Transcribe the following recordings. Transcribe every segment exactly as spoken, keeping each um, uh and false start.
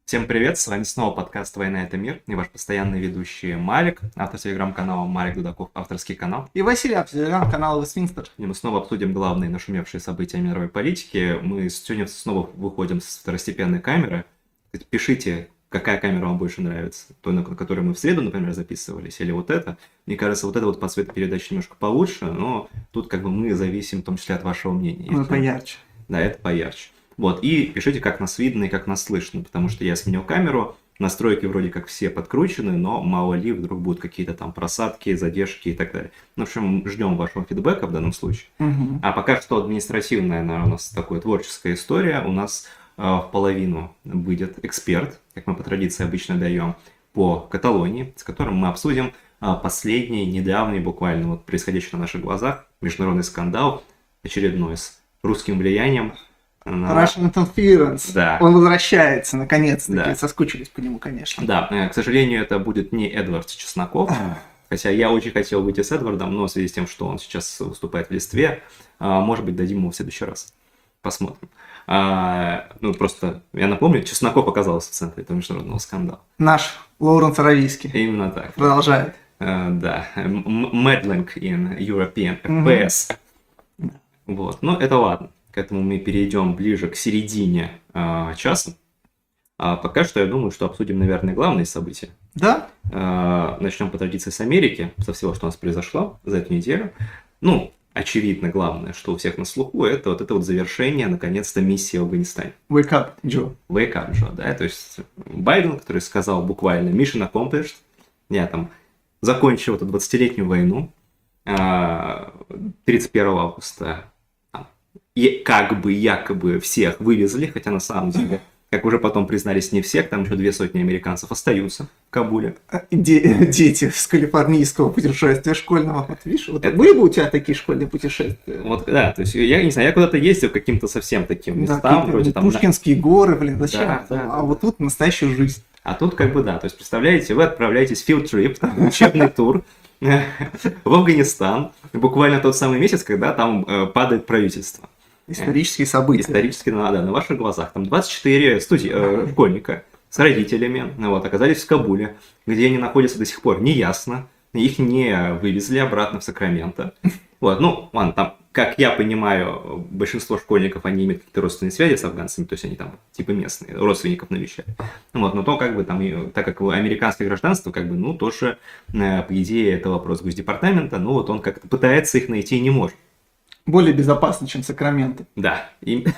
Всем привет, с вами снова подкаст «Война – это мир» и ваш постоянный ведущий Марик, автор телеграм-канала Марик Дудаков, авторский канал. И Василий, автор телеграм-канала Вестминстер. И мы снова обсудим главные нашумевшие события мировой политики. Мы сегодня снова выходим с второстепенной камеры. Пишите, какая камера вам больше нравится. Той, на которой мы в среду, например, записывались, или вот эта. Мне кажется, вот эта вот по цветопередаче немножко получше, но тут как бы мы зависим в том числе от вашего мнения. Ну, поярче. Да, это поярче. Вот, и пишите, как нас видно и как нас слышно, потому что я сменил камеру, настройки вроде как все подкручены, но мало ли вдруг будут какие-то там просадки, задержки и так далее. Ну, в общем, ждем вашего фидбэка в данном случае. Угу. А пока что административная, наверное, у нас такая творческая история. У нас э, в половину выйдет эксперт, как мы по традиции обычно даем, по Каталонии, с которым мы обсудим э, последний, недавний, буквально вот происходящий на наших глазах, международный скандал, очередной с русским влиянием. Russian Interference. Да. Он возвращается, наконец-таки. Да. Соскучились по нему, конечно. Да, к сожалению, это будет не Эдвард Чесноков. Хотя я очень хотел выйти с Эдвардом, но в связи с тем, что он сейчас выступает в Листве, может быть, дадим ему в следующий раз. Посмотрим. А, ну, просто, я напомню, Чесноков оказался в центре этого международного скандала. Наш Лоуренс Аравийский. Именно так. Продолжает. А, да. Meddling in European Affairs. Mm-hmm. Вот. Но это ладно. К этому мы перейдем ближе к середине э, часа. А пока что я думаю, что обсудим, наверное, главные события. Да. Э, начнем по традиции с Америки, со всего, что у нас произошло за эту неделю. Ну, очевидно, главное, что у всех на слуху, это вот это вот завершение, наконец-то, миссии в Афганистане. Wake up, Джо. Wake up, Джо, да. То есть Байден, который сказал буквально mission accomplished, я там закончил эту двадцатилетнюю войну э, тридцать первого августа. И как бы, якобы всех вывезли, хотя на самом деле, как уже потом признались, не всех, там еще две сотни американцев остаются в Кабуле. Де- дети с калифорнийского путешествия школьного. Вот видишь, вот Это... были бы у тебя такие школьные путешествия? Вот, да, то есть я не знаю, я куда-то ездил к каким-то совсем таким местам. Да, вроде там, Пушкинские горы, блин, зачем? Да, да, а да. вот тут настоящая жизнь. А тут как бы да, то есть представляете, вы отправляетесь в field trip, учебный тур в Афганистан, буквально тот самый месяц, когда там падает правительство. Исторические события. Исторически, да, да, на ваших глазах. Там двадцать четыре студи... э, школьника с родителями вот, оказались в Кабуле, где они находятся до сих пор, неясно. Их не вывезли обратно в Сакраменто. Вот, ну, ладно, там, как я понимаю, большинство школьников, они имеют какие-то родственные связи с афганцами, то есть они там типа местные, родственников навещают. Вот, но то, как бы там, так как американское гражданство, как бы, ну, тоже, по идее, это вопрос Госдепартамента, ну, вот он как-то пытается их найти и не может. Более безопасно, чем Сакраменто. Да.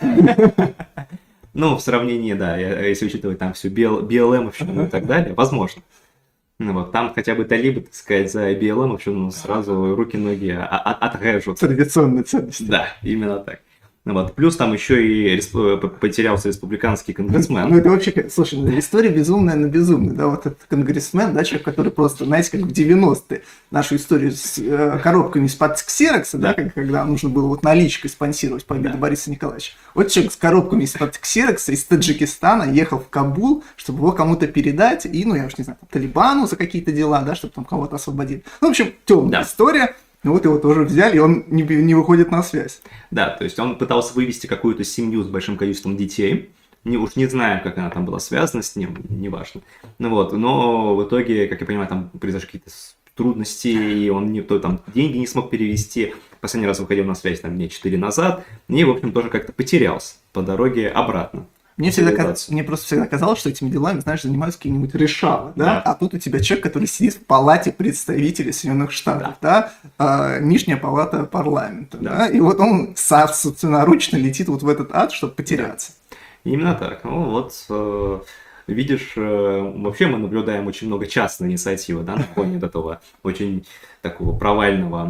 Ну, в сравнении, да, если учитывать там всю би эл эм и так далее, возможно. Ну вот, там хотя бы талибы, так сказать, за би эл эм ну, сразу руки-ноги отрежут. Традиционные ценности. Да, именно так. Ну вот, плюс там еще и респ... потерялся республиканский конгрессмен. Ну это вообще, слушай, ну, история безумная на безумная, да, вот этот конгрессмен, да, человек, который просто, знаете, как в девяностые нашу историю с э, коробками из-под ксерокса, да, как, когда нужно было вот наличкой спонсировать победу да. Бориса Николаевича. Вот человек с коробками из-под ксерокса из Таджикистана ехал в Кабул, чтобы его кому-то передать, и, ну, я уж не знаю, Талибану за какие-то дела, да, чтобы там кого-то освободить. Ну, в общем, темная да. история. Ну вот его тоже взяли, и он не, не выходит на связь. Да, то есть он пытался вывести какую-то семью с большим количеством детей. Не, уж не знаю, как она там была связана с ним, неважно. Ну вот, но в итоге, как я понимаю, там произошли какие-то трудности, и он не, то, там, деньги не смог перевести. Последний раз выходил на связь там дня четыре назад, и, в общем, тоже как-то потерялся по дороге обратно. Мне, всегда, мне просто всегда казалось, что этими делами, знаешь, занимаются какие-нибудь решалы, да? Да. А тут у тебя человек, который сидит в палате представителей Соединенных Штатов, да, да? А, нижняя палата парламента, да. Да? И вот он собственноручно летит вот в этот ад, чтобы потеряться. Да. Именно так. Ну вот, э, видишь, э, вообще мы наблюдаем очень много частной инициативы, да, на фоне этого очень такого провального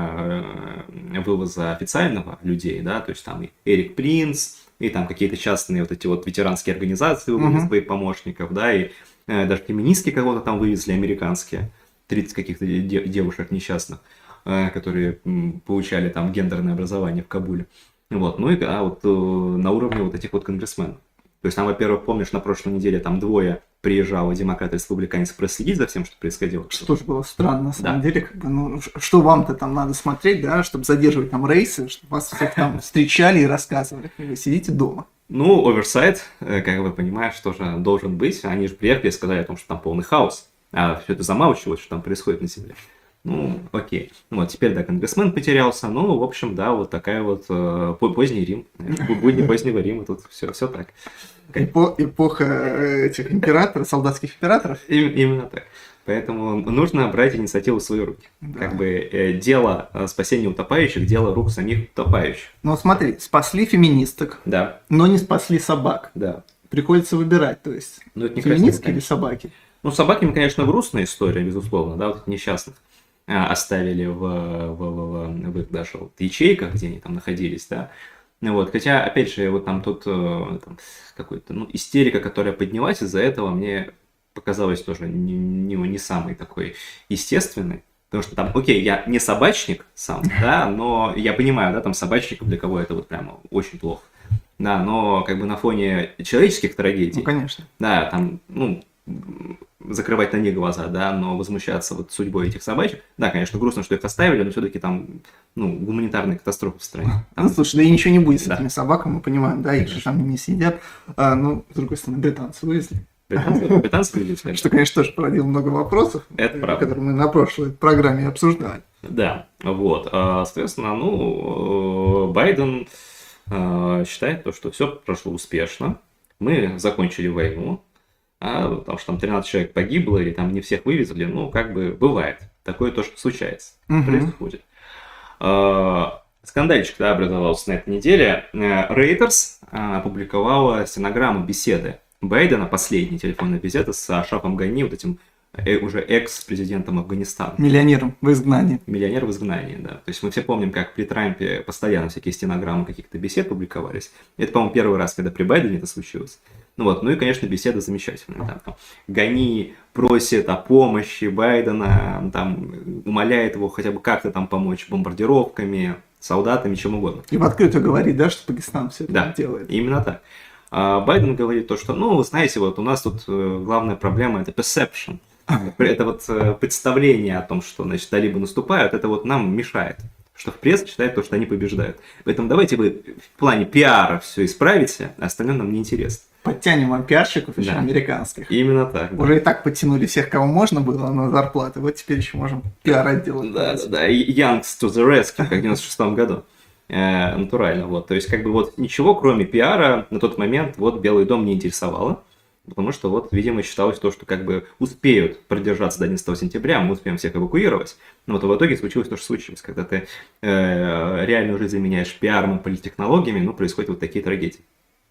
э, вывоза официального людей, да, то есть там и Эрик Принц, и там какие-то частные вот эти вот ветеранские организации вывезли uh-huh. своих помощников, да, и э, даже феминистки кого-то там вывезли, американские, тридцать каких-то де- девушек несчастных, э, которые м, получали там гендерное образование в Кабуле. Вот, ну и а вот э, на уровне вот этих вот конгрессменов. То есть там, во-первых, помнишь, на прошлой неделе там двое приезжало демократ и республиканец проследить за всем, что происходило. Что же было странно, на самом да. деле, как бы, ну, что вам-то там надо смотреть, да, чтобы задерживать там рейсы, чтобы вас всех там встречали и рассказывали, вы сидите дома. Ну, оверсайт, э, как вы понимаете, тоже должен быть. Они же приехали и сказали о том, что там полный хаос, а все это замалчивают, что там происходит на Земле. Ну, окей. Ну, вот теперь, да, конгрессмен потерялся. Ну, в общем, да, вот такая вот э, по- поздний Рим. знаешь, Будни позднего Рима, тут все, все так. Эпо- эпоха э, этих императоров, солдатских императоров. Им- именно так. Поэтому нужно брать инициативу в свои руки. Да. Как бы э, дело э, спасения утопающих, дело рук самих утопающих. Ну, смотри, спасли феминисток, Да, но не спасли собак. да. Приходится выбирать, то есть Ну, это некрасиво, феминистки или конечно. собаки. Ну, с собаками, конечно, грустная история, безусловно, да, вот этих несчастных а, оставили в, в, в, в их даже вот ячейках, где они там находились, да. Ну вот, хотя, опять же, вот там тут э, там, какой-то, ну, истерика, которая поднялась из-за этого, мне показалась тоже не, не, не самой такой естественной. Потому что там, окей, я не собачник сам, да, но я понимаю, да, там собачников, для кого это вот прямо очень плохо. Да, но как бы на фоне человеческих трагедий, Ну, конечно. да, там, ну, м, закрывать на них глаза, да, но возмущаться вот судьбой этих собачек, да, конечно, грустно, что их оставили, но все-таки там, ну, гуманитарная катастрофа в стране. Там- Ну, слушай, да и ничего не будет с Да. этими собаками, мы понимаем, да, их же там не съедят. А, ну, с другой стороны, британцы вывезли. британцы, британцы люди, скажем. Что, конечно, тоже породило много вопросов, Это э, правда. которые мы на прошлой программе обсуждали. Да, вот, а, соответственно, ну, э, Байден э, считает то, что все прошло успешно, мы закончили войну, а, потому что там тринадцать человек погибло, или там не всех вывезли, ну, как бы бывает, такое тоже случается, Мгм. происходит. А, Скандальчик, да, образовался на этой неделе. Э, Reuters а, опубликовала стенограмму беседы Байдена, последней телефонной беседы с Ашрафом Гани, вот этим э, уже экс-президентом Афганистана. Миллионером в изгнании. Миллионер в изгнании, да. То есть мы все помним, как при Трампе постоянно всякие стенограммы каких-то бесед публиковались. Это, по-моему, первый раз, когда при Байдене это случилось. Ну вот, ну и, конечно, беседа замечательная. Там, там, Гани просит о помощи Байдена, там, умоляет его хотя бы как-то там помочь бомбардировками, солдатами, чем угодно. И в открытую говорит, да, что Пакистан все это Да, делает. именно так. А Байден говорит то, что, ну, вы знаете, вот у нас тут э, главная проблема – это perception. Это вот э, представление о том, что, значит, талибы наступают, это вот нам мешает. Что в прессе считает то, что они побеждают. Поэтому давайте вы в плане пиара все исправите, а остальное нам не интересно. Подтянем вам пиарщиков еще Да. американских. Именно так. Да. Уже и так подтянули всех, кого можно было на зарплаты. Вот теперь еще можем пиар-отдел. Да, да, да. И Youngs to the rescue, как в девяносто шестом году. Э, натурально, вот. То есть, как бы вот ничего, кроме пиара, на тот момент вот Белый дом не интересовало. Потому что вот, видимо, считалось то, что как бы успеют продержаться до одиннадцатого сентября, мы успеем всех эвакуировать. Но вот в итоге случилось то, что случилось. Когда ты э, реальную жизнь заменяешь пиаром и политтехнологиями, ну, происходят вот такие трагедии.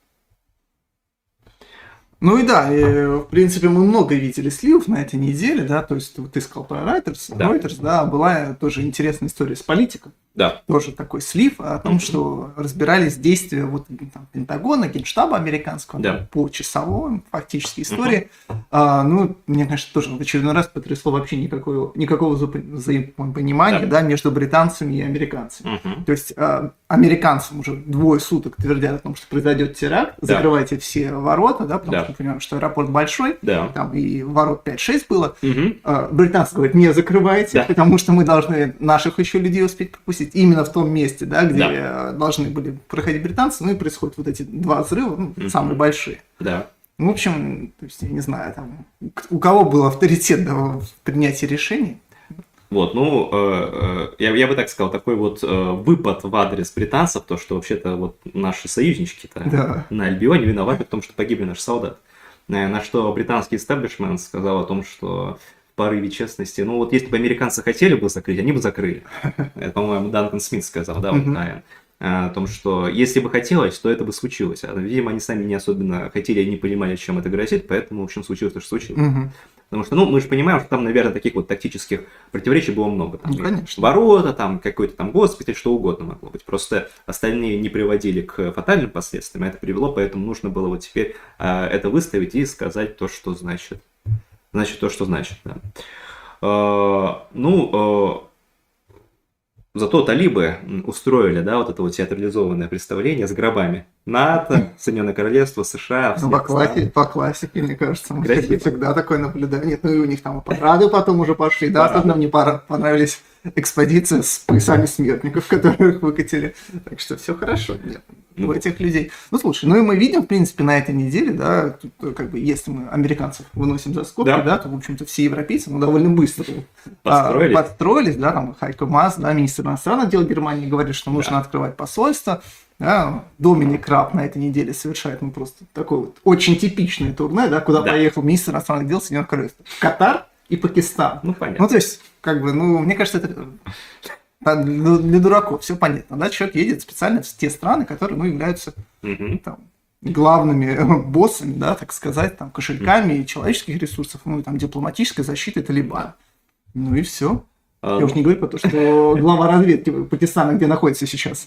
Ну и да, и, в принципе, мы много видели сливов на этой неделе, да, то есть вот ты сказал про Reuters, Да. Reuters, да, была тоже интересная история с политиком, Да. тоже такой слив о том, Мгм. что разбирались действия вот там, Пентагона, Генштаба американского, Да. там, по часовой фактически истории. А, ну, мне, конечно, тоже в очередной раз потрясло вообще никакого, никакого вза- взаимопонимания, Да. да, между британцами и американцами. Мгм. То есть а, американцам уже двое суток твердят о том, что произойдет теракт, Да. закрывайте все ворота, да, потому Да. что мы понимаем, что аэропорт большой, Да. там и ворот пять-шесть было. Мгм. А, британцы говорят, не закрывайте, Да. потому что мы должны наших еще людей успеть пропустить именно в том месте, да, где Да. э, должны были проходить британцы, ну и происходят вот эти два взрыва, ну, Мгм. самые большие. Да. Ну, в общем, то есть, я не знаю, там, к- у кого был авторитет да, в принятии решений. Вот, ну, э, э, я, я бы так сказал, такой вот э, выпад в адрес британцев, то, что вообще-то вот наши союзнички-то Да. на Альбионе виноваты в том, что погибли наши солдаты. Э, На что британский истеблишмент сказал о том, что в порыве честности, ну вот если бы американцы хотели бы закрыть, они бы закрыли. Это, по-моему, Данкан Смит сказал, да, вот Мгм. Айен. О том, что если бы хотелось, то это бы случилось. А, видимо, они сами не особенно хотели и не понимали, чем это грозит, поэтому, в общем, случилось то, что случилось. Мгм. Потому что, ну, мы же понимаем, что там, наверное, таких вот тактических противоречий было много. Там Ну, и конечно. ворота, там какой-то там госпиталь, что угодно могло быть. Просто остальные не приводили к фатальным последствиям, а это привело, поэтому нужно было вот теперь а, это выставить и сказать то, что значит. Значит, то, что значит, да. А, ну, а, зато талибы м, устроили, да, вот это вот театрализованное представление с гробами. НАТО, Соединенное Королевство, США, Ну, по, всех классе, стран. по классике, мне кажется, мы Красиво. всегда такое наблюдаем. Нет, ну и у них там и парады потом уже пошли, да, Парады. особенно мне пора- понравились экспозиция с поясами смертников, которых выкатили. Так что все хорошо. Нет. у этих людей. Ну, слушай, ну и мы видим, в принципе, на этой неделе, да, тут, как бы, если мы американцев выносим за скобки, да, да то, в общем-то, все европейцы, ну, довольно быстро подстроились, а, подстроились да, там, Хайко Маас, да, министр иностранных дел Германии, говорит, что нужно да. открывать посольство. Да, Доминик Раб на этой неделе совершает, ну, просто такое вот очень типичное турне, да, куда да. поехал министр иностранных дел Соединенных Королевств. Катар и Пакистан. Ну, понятно. Ну, то есть, как бы, ну, мне кажется, это для дураков, все понятно, да, человек едет специально в те страны, которые, ну, являются угу. там, главными боссами, да, так сказать, там, кошельками угу. человеческих ресурсов, ну, и там, дипломатической защиты Талибана. Ну, и все. А, Я уж не говорю про то, что глава разведки Пакистана где находится сейчас.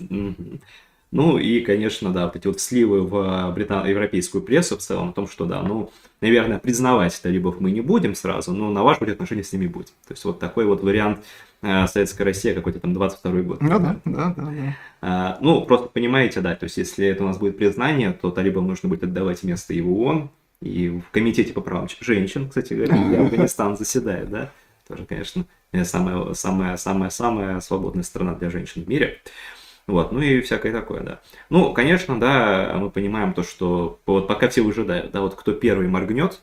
Ну и, конечно, да, эти вот сливы в британ... европейскую прессу в целом о том, что, да, ну, наверное, признавать талибов мы не будем сразу, но налаживать отношения с ними будем. То есть вот такой вот вариант э, Советская Россия какой-то там двадцать второй год. Ну да, да, да. да. А, ну, просто понимаете, да, то есть если это у нас будет признание, то талибам нужно будет отдавать место и в ООН, и в Комитете по правам женщин, кстати говоря, где Афганистан заседает, да, тоже, конечно, самая, самая, самая, самая свободная страна для женщин в мире. Вот, ну и всякое такое, да. Ну, конечно, да, мы понимаем то, что вот пока все выжидают, да, вот кто первый моргнет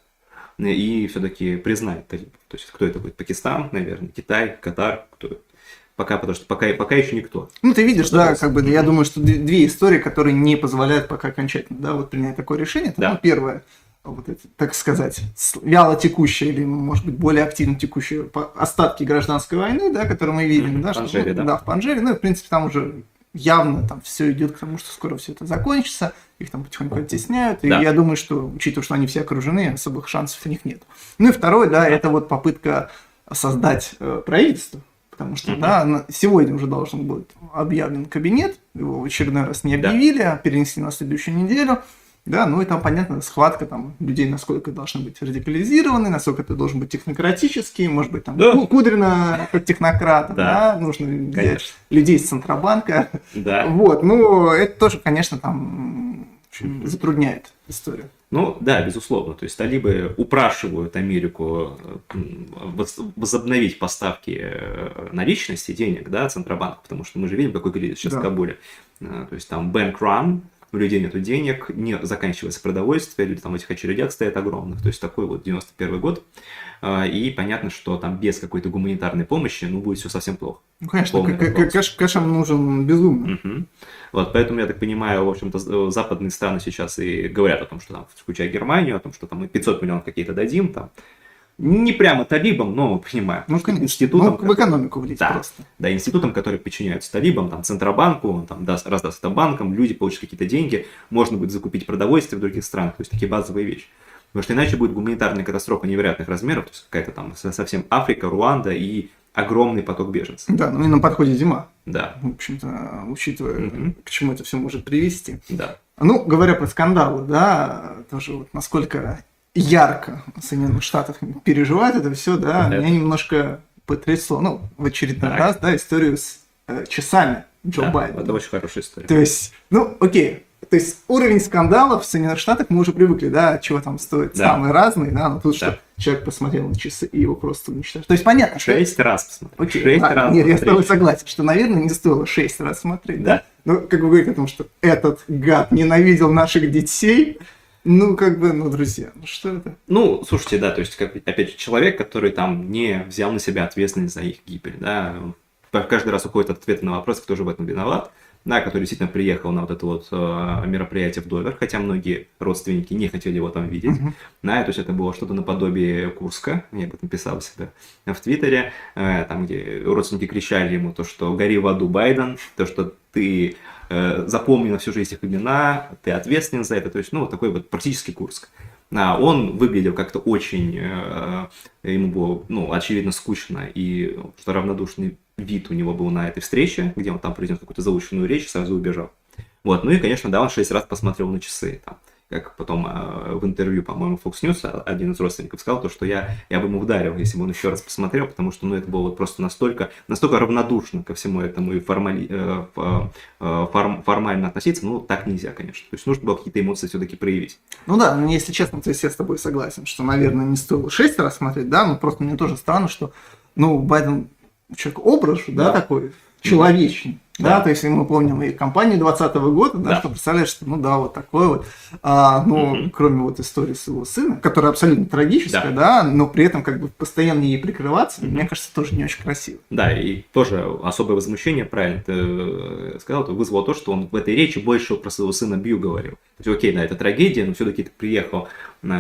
и все-таки признает талибов. То есть кто это будет? Пакистан, наверное, Китай, Катар, кто? Пока, потому что пока, пока еще никто. Ну, ты видишь, да, как бы, я думаю, что две истории, которые не позволяют пока окончательно, да, вот принять такое решение. Это, да. ну, первое, вот это, так сказать, вяло текущее или, может быть, более активно текущие остатки гражданской войны, да, которые мы видим, mm-hmm. да, в Панжере, что, да. да, в Панжере, ну, и, в принципе, там уже явно там все идет к тому, что скоро все это закончится, их там потихоньку оттесняют, и да. я думаю, что, учитывая, что они все окружены, особых шансов у них нет. Ну и второе, да, это вот попытка создать э, правительство, потому что, mm-hmm. да, сегодня уже должен быть объявлен кабинет, его в очередной раз не объявили, да. а перенесли на следующую неделю. Да, ну и там, понятно, схватка там людей, насколько должны быть радикализированы, насколько это должен быть технократический, может быть, там да. Кудрина как технократ, да. да, нужно взять людей из Центробанка. Да. Вот, ну, это тоже, конечно, там общем, затрудняет историю. Ну, да, безусловно. То есть талибы упрашивают Америку возобновить поставки наличности, денег, да, Центробанку, потому что мы же видим, какой кризис сейчас да. в Кабуле. То есть там bank run, у людей нету денег, не заканчивается продовольствие, люди там в этих очередях стоят огромных. То есть такой вот девяносто первый год. И понятно, что там без какой-то гуманитарной помощи, ну, будет все совсем плохо. Ну, конечно, кэш, кэшем нужен безумно. Угу. Вот, поэтому, я так понимаю, в общем-то, западные страны сейчас и говорят о том, что там, включая Германию, о том, что там мы пятьсот миллионов какие-то дадим, там, не прямо талибам, но мы понимаем. Ну, конечно. Институтам, ну, в экономику влить да, просто. Да, институтам, которые подчиняются талибам, там, Центробанку, он там даст, раздаст это банкам, люди получат какие-то деньги, можно будет закупить продовольствие в других странах, то есть такие базовые вещи. Потому что иначе будет гуманитарная катастрофа невероятных размеров, то есть какая-то там совсем Африка, Руанда и огромный поток беженцев. Да, ну и на подходе зима. Да. В общем-то, учитывая, mm-hmm. к чему это все может привести. Да. Ну, говоря про скандалы, да, тоже вот насколько ярко Соединенных Штатов переживают это все, да, это... меня немножко потрясло. Ну, в очередной так. раз, да, историю с э, часами Джо да, Байдена. Это очень хорошая история. То есть, ну, окей. То есть уровень скандалов в Соединенных Штатах мы уже привыкли, да, чего там стоит да. самые разные, да, но тут да. что человек посмотрел на часы и его просто уничтожил. То есть понятно, что... Шесть раз посмотрел. Окей, шесть а, раз нет, я с тобой согласен, что, наверное, не стоило шесть раз смотреть, да. да? Но как вы говорите о том, что этот гад ненавидел наших детей, ну, как бы, ну, друзья, ну что это? Ну, слушайте, да, то есть, как, опять же, человек, который там не взял на себя ответственность за их гибель, да, каждый раз уходит от ответа на вопрос, кто же в этом виноват. Да, который действительно приехал на вот это вот э, мероприятие в Довер, хотя многие родственники не хотели его там видеть. Uh-huh. Да, то есть это было что-то наподобие Курска, я об этом писал себя в Твиттере, э, там, где родственники кричали ему то, что «гори в аду, Байден», то, что ты э, запомни на всю жизнь их имена, ты ответственен за это, то есть, ну, вот такой вот практически Курск. А он выглядел как-то очень, э, ему было, ну, очевидно, скучно и что равнодушный вид у него был на этой встрече, где он там произнес какую-то заученную речь и сразу убежал. Вот, ну и, конечно, да, он шесть раз посмотрел на часы, там, как потом э, в интервью, по-моему, Fox News один из родственников сказал, то, что я, я бы ему ударил, если бы он еще раз посмотрел, потому что, ну, это было вот просто настолько, настолько равнодушно ко всему этому и формали, э, э, форм, формально относиться, ну, так нельзя, конечно. То есть нужно было какие-то эмоции все-таки проявить. Ну да, ну, если честно, то есть я с тобой согласен, что, наверное, не стоило шесть раз смотреть, да, но просто мне тоже странно, что, ну, Байден человек образ, да, да, такой человечный. Да, Да. то есть мы помним и кампанию двадцатого года, да, Да. что представляешь, что ну да, вот такое вот, а, ну, Мгм. кроме вот истории своего сына, которая абсолютно трагическая, да, но при этом как бы постоянно ей прикрываться, Мгм. мне кажется, тоже не очень красиво. Да, и тоже особое возмущение, правильно ты э, сказал, это вызвало то, что он в этой речи больше про своего сына Бью говорил. То есть, окей, да, это трагедия, но все-таки ты приехал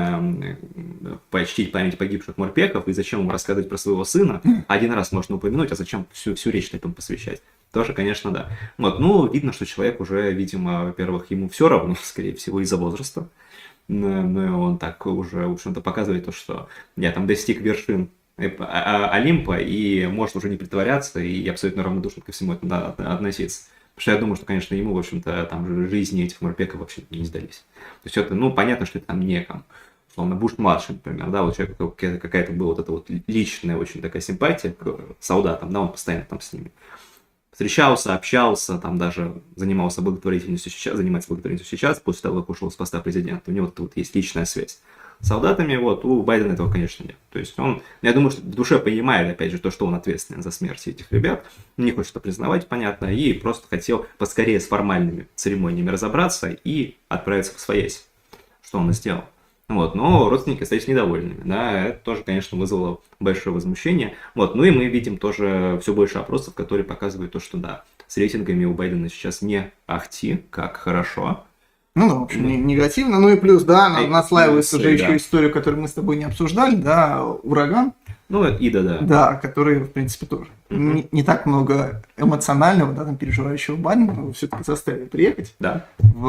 э, почтить память погибших морпехов, и зачем ему рассказывать про своего сына? Один раз можно упомянуть, а зачем всю, всю речь этому посвящать? Тоже, конечно, да. Вот, ну, видно, что человек уже, видимо, во-первых, ему все равно, скорее всего, из-за возраста. Ну, ну, и он так уже, в общем-то, показывает то, что я там достиг вершин э, а- а- Олимпа, и может уже не притворяться, и абсолютно равнодушно ко всему этому да, от- относиться. Потому что я думаю, что, конечно, ему, в общем-то, там же жизни этих морпеков вообще не сдались. То есть это, ну, понятно, что это там некому. Условно, Буш-младший, например, да, вот человек, какая-то, какая-то была вот эта вот личная очень такая симпатия к солдатам, да, он постоянно там с ними встречался, общался, там даже занимался благотворительностью сейчас, занимается благотворительностью сейчас, после того, как ушел с поста президента. У него вот, вот есть личная связь с солдатами, вот, у Байдена этого, конечно, нет. То есть он, я думаю, что в душе понимает, опять же, то, что он ответственен за смерть этих ребят, не хочет это признавать, понятно, и просто хотел поскорее с формальными церемониями разобраться и отправиться в своясь, что он и сделал. Вот, но родственники остались недовольными, да, это тоже, конечно, вызвало большое возмущение. Вот, ну и мы видим тоже все больше опросов, которые показывают то, что да, с рейтингами у Байдена сейчас не ахти, как хорошо. Ну да, в общем, Ну. не- негативно. Ну и плюс, да, на- И наслаивается плюсы, же да. еще историю, которую мы с тобой не обсуждали, да, ураган, Ну, это Ида, да. да, который, в принципе, тоже Мгм. не, не так много эмоционального, да, там, переживающего Байдена, но все-таки заставили приехать Да,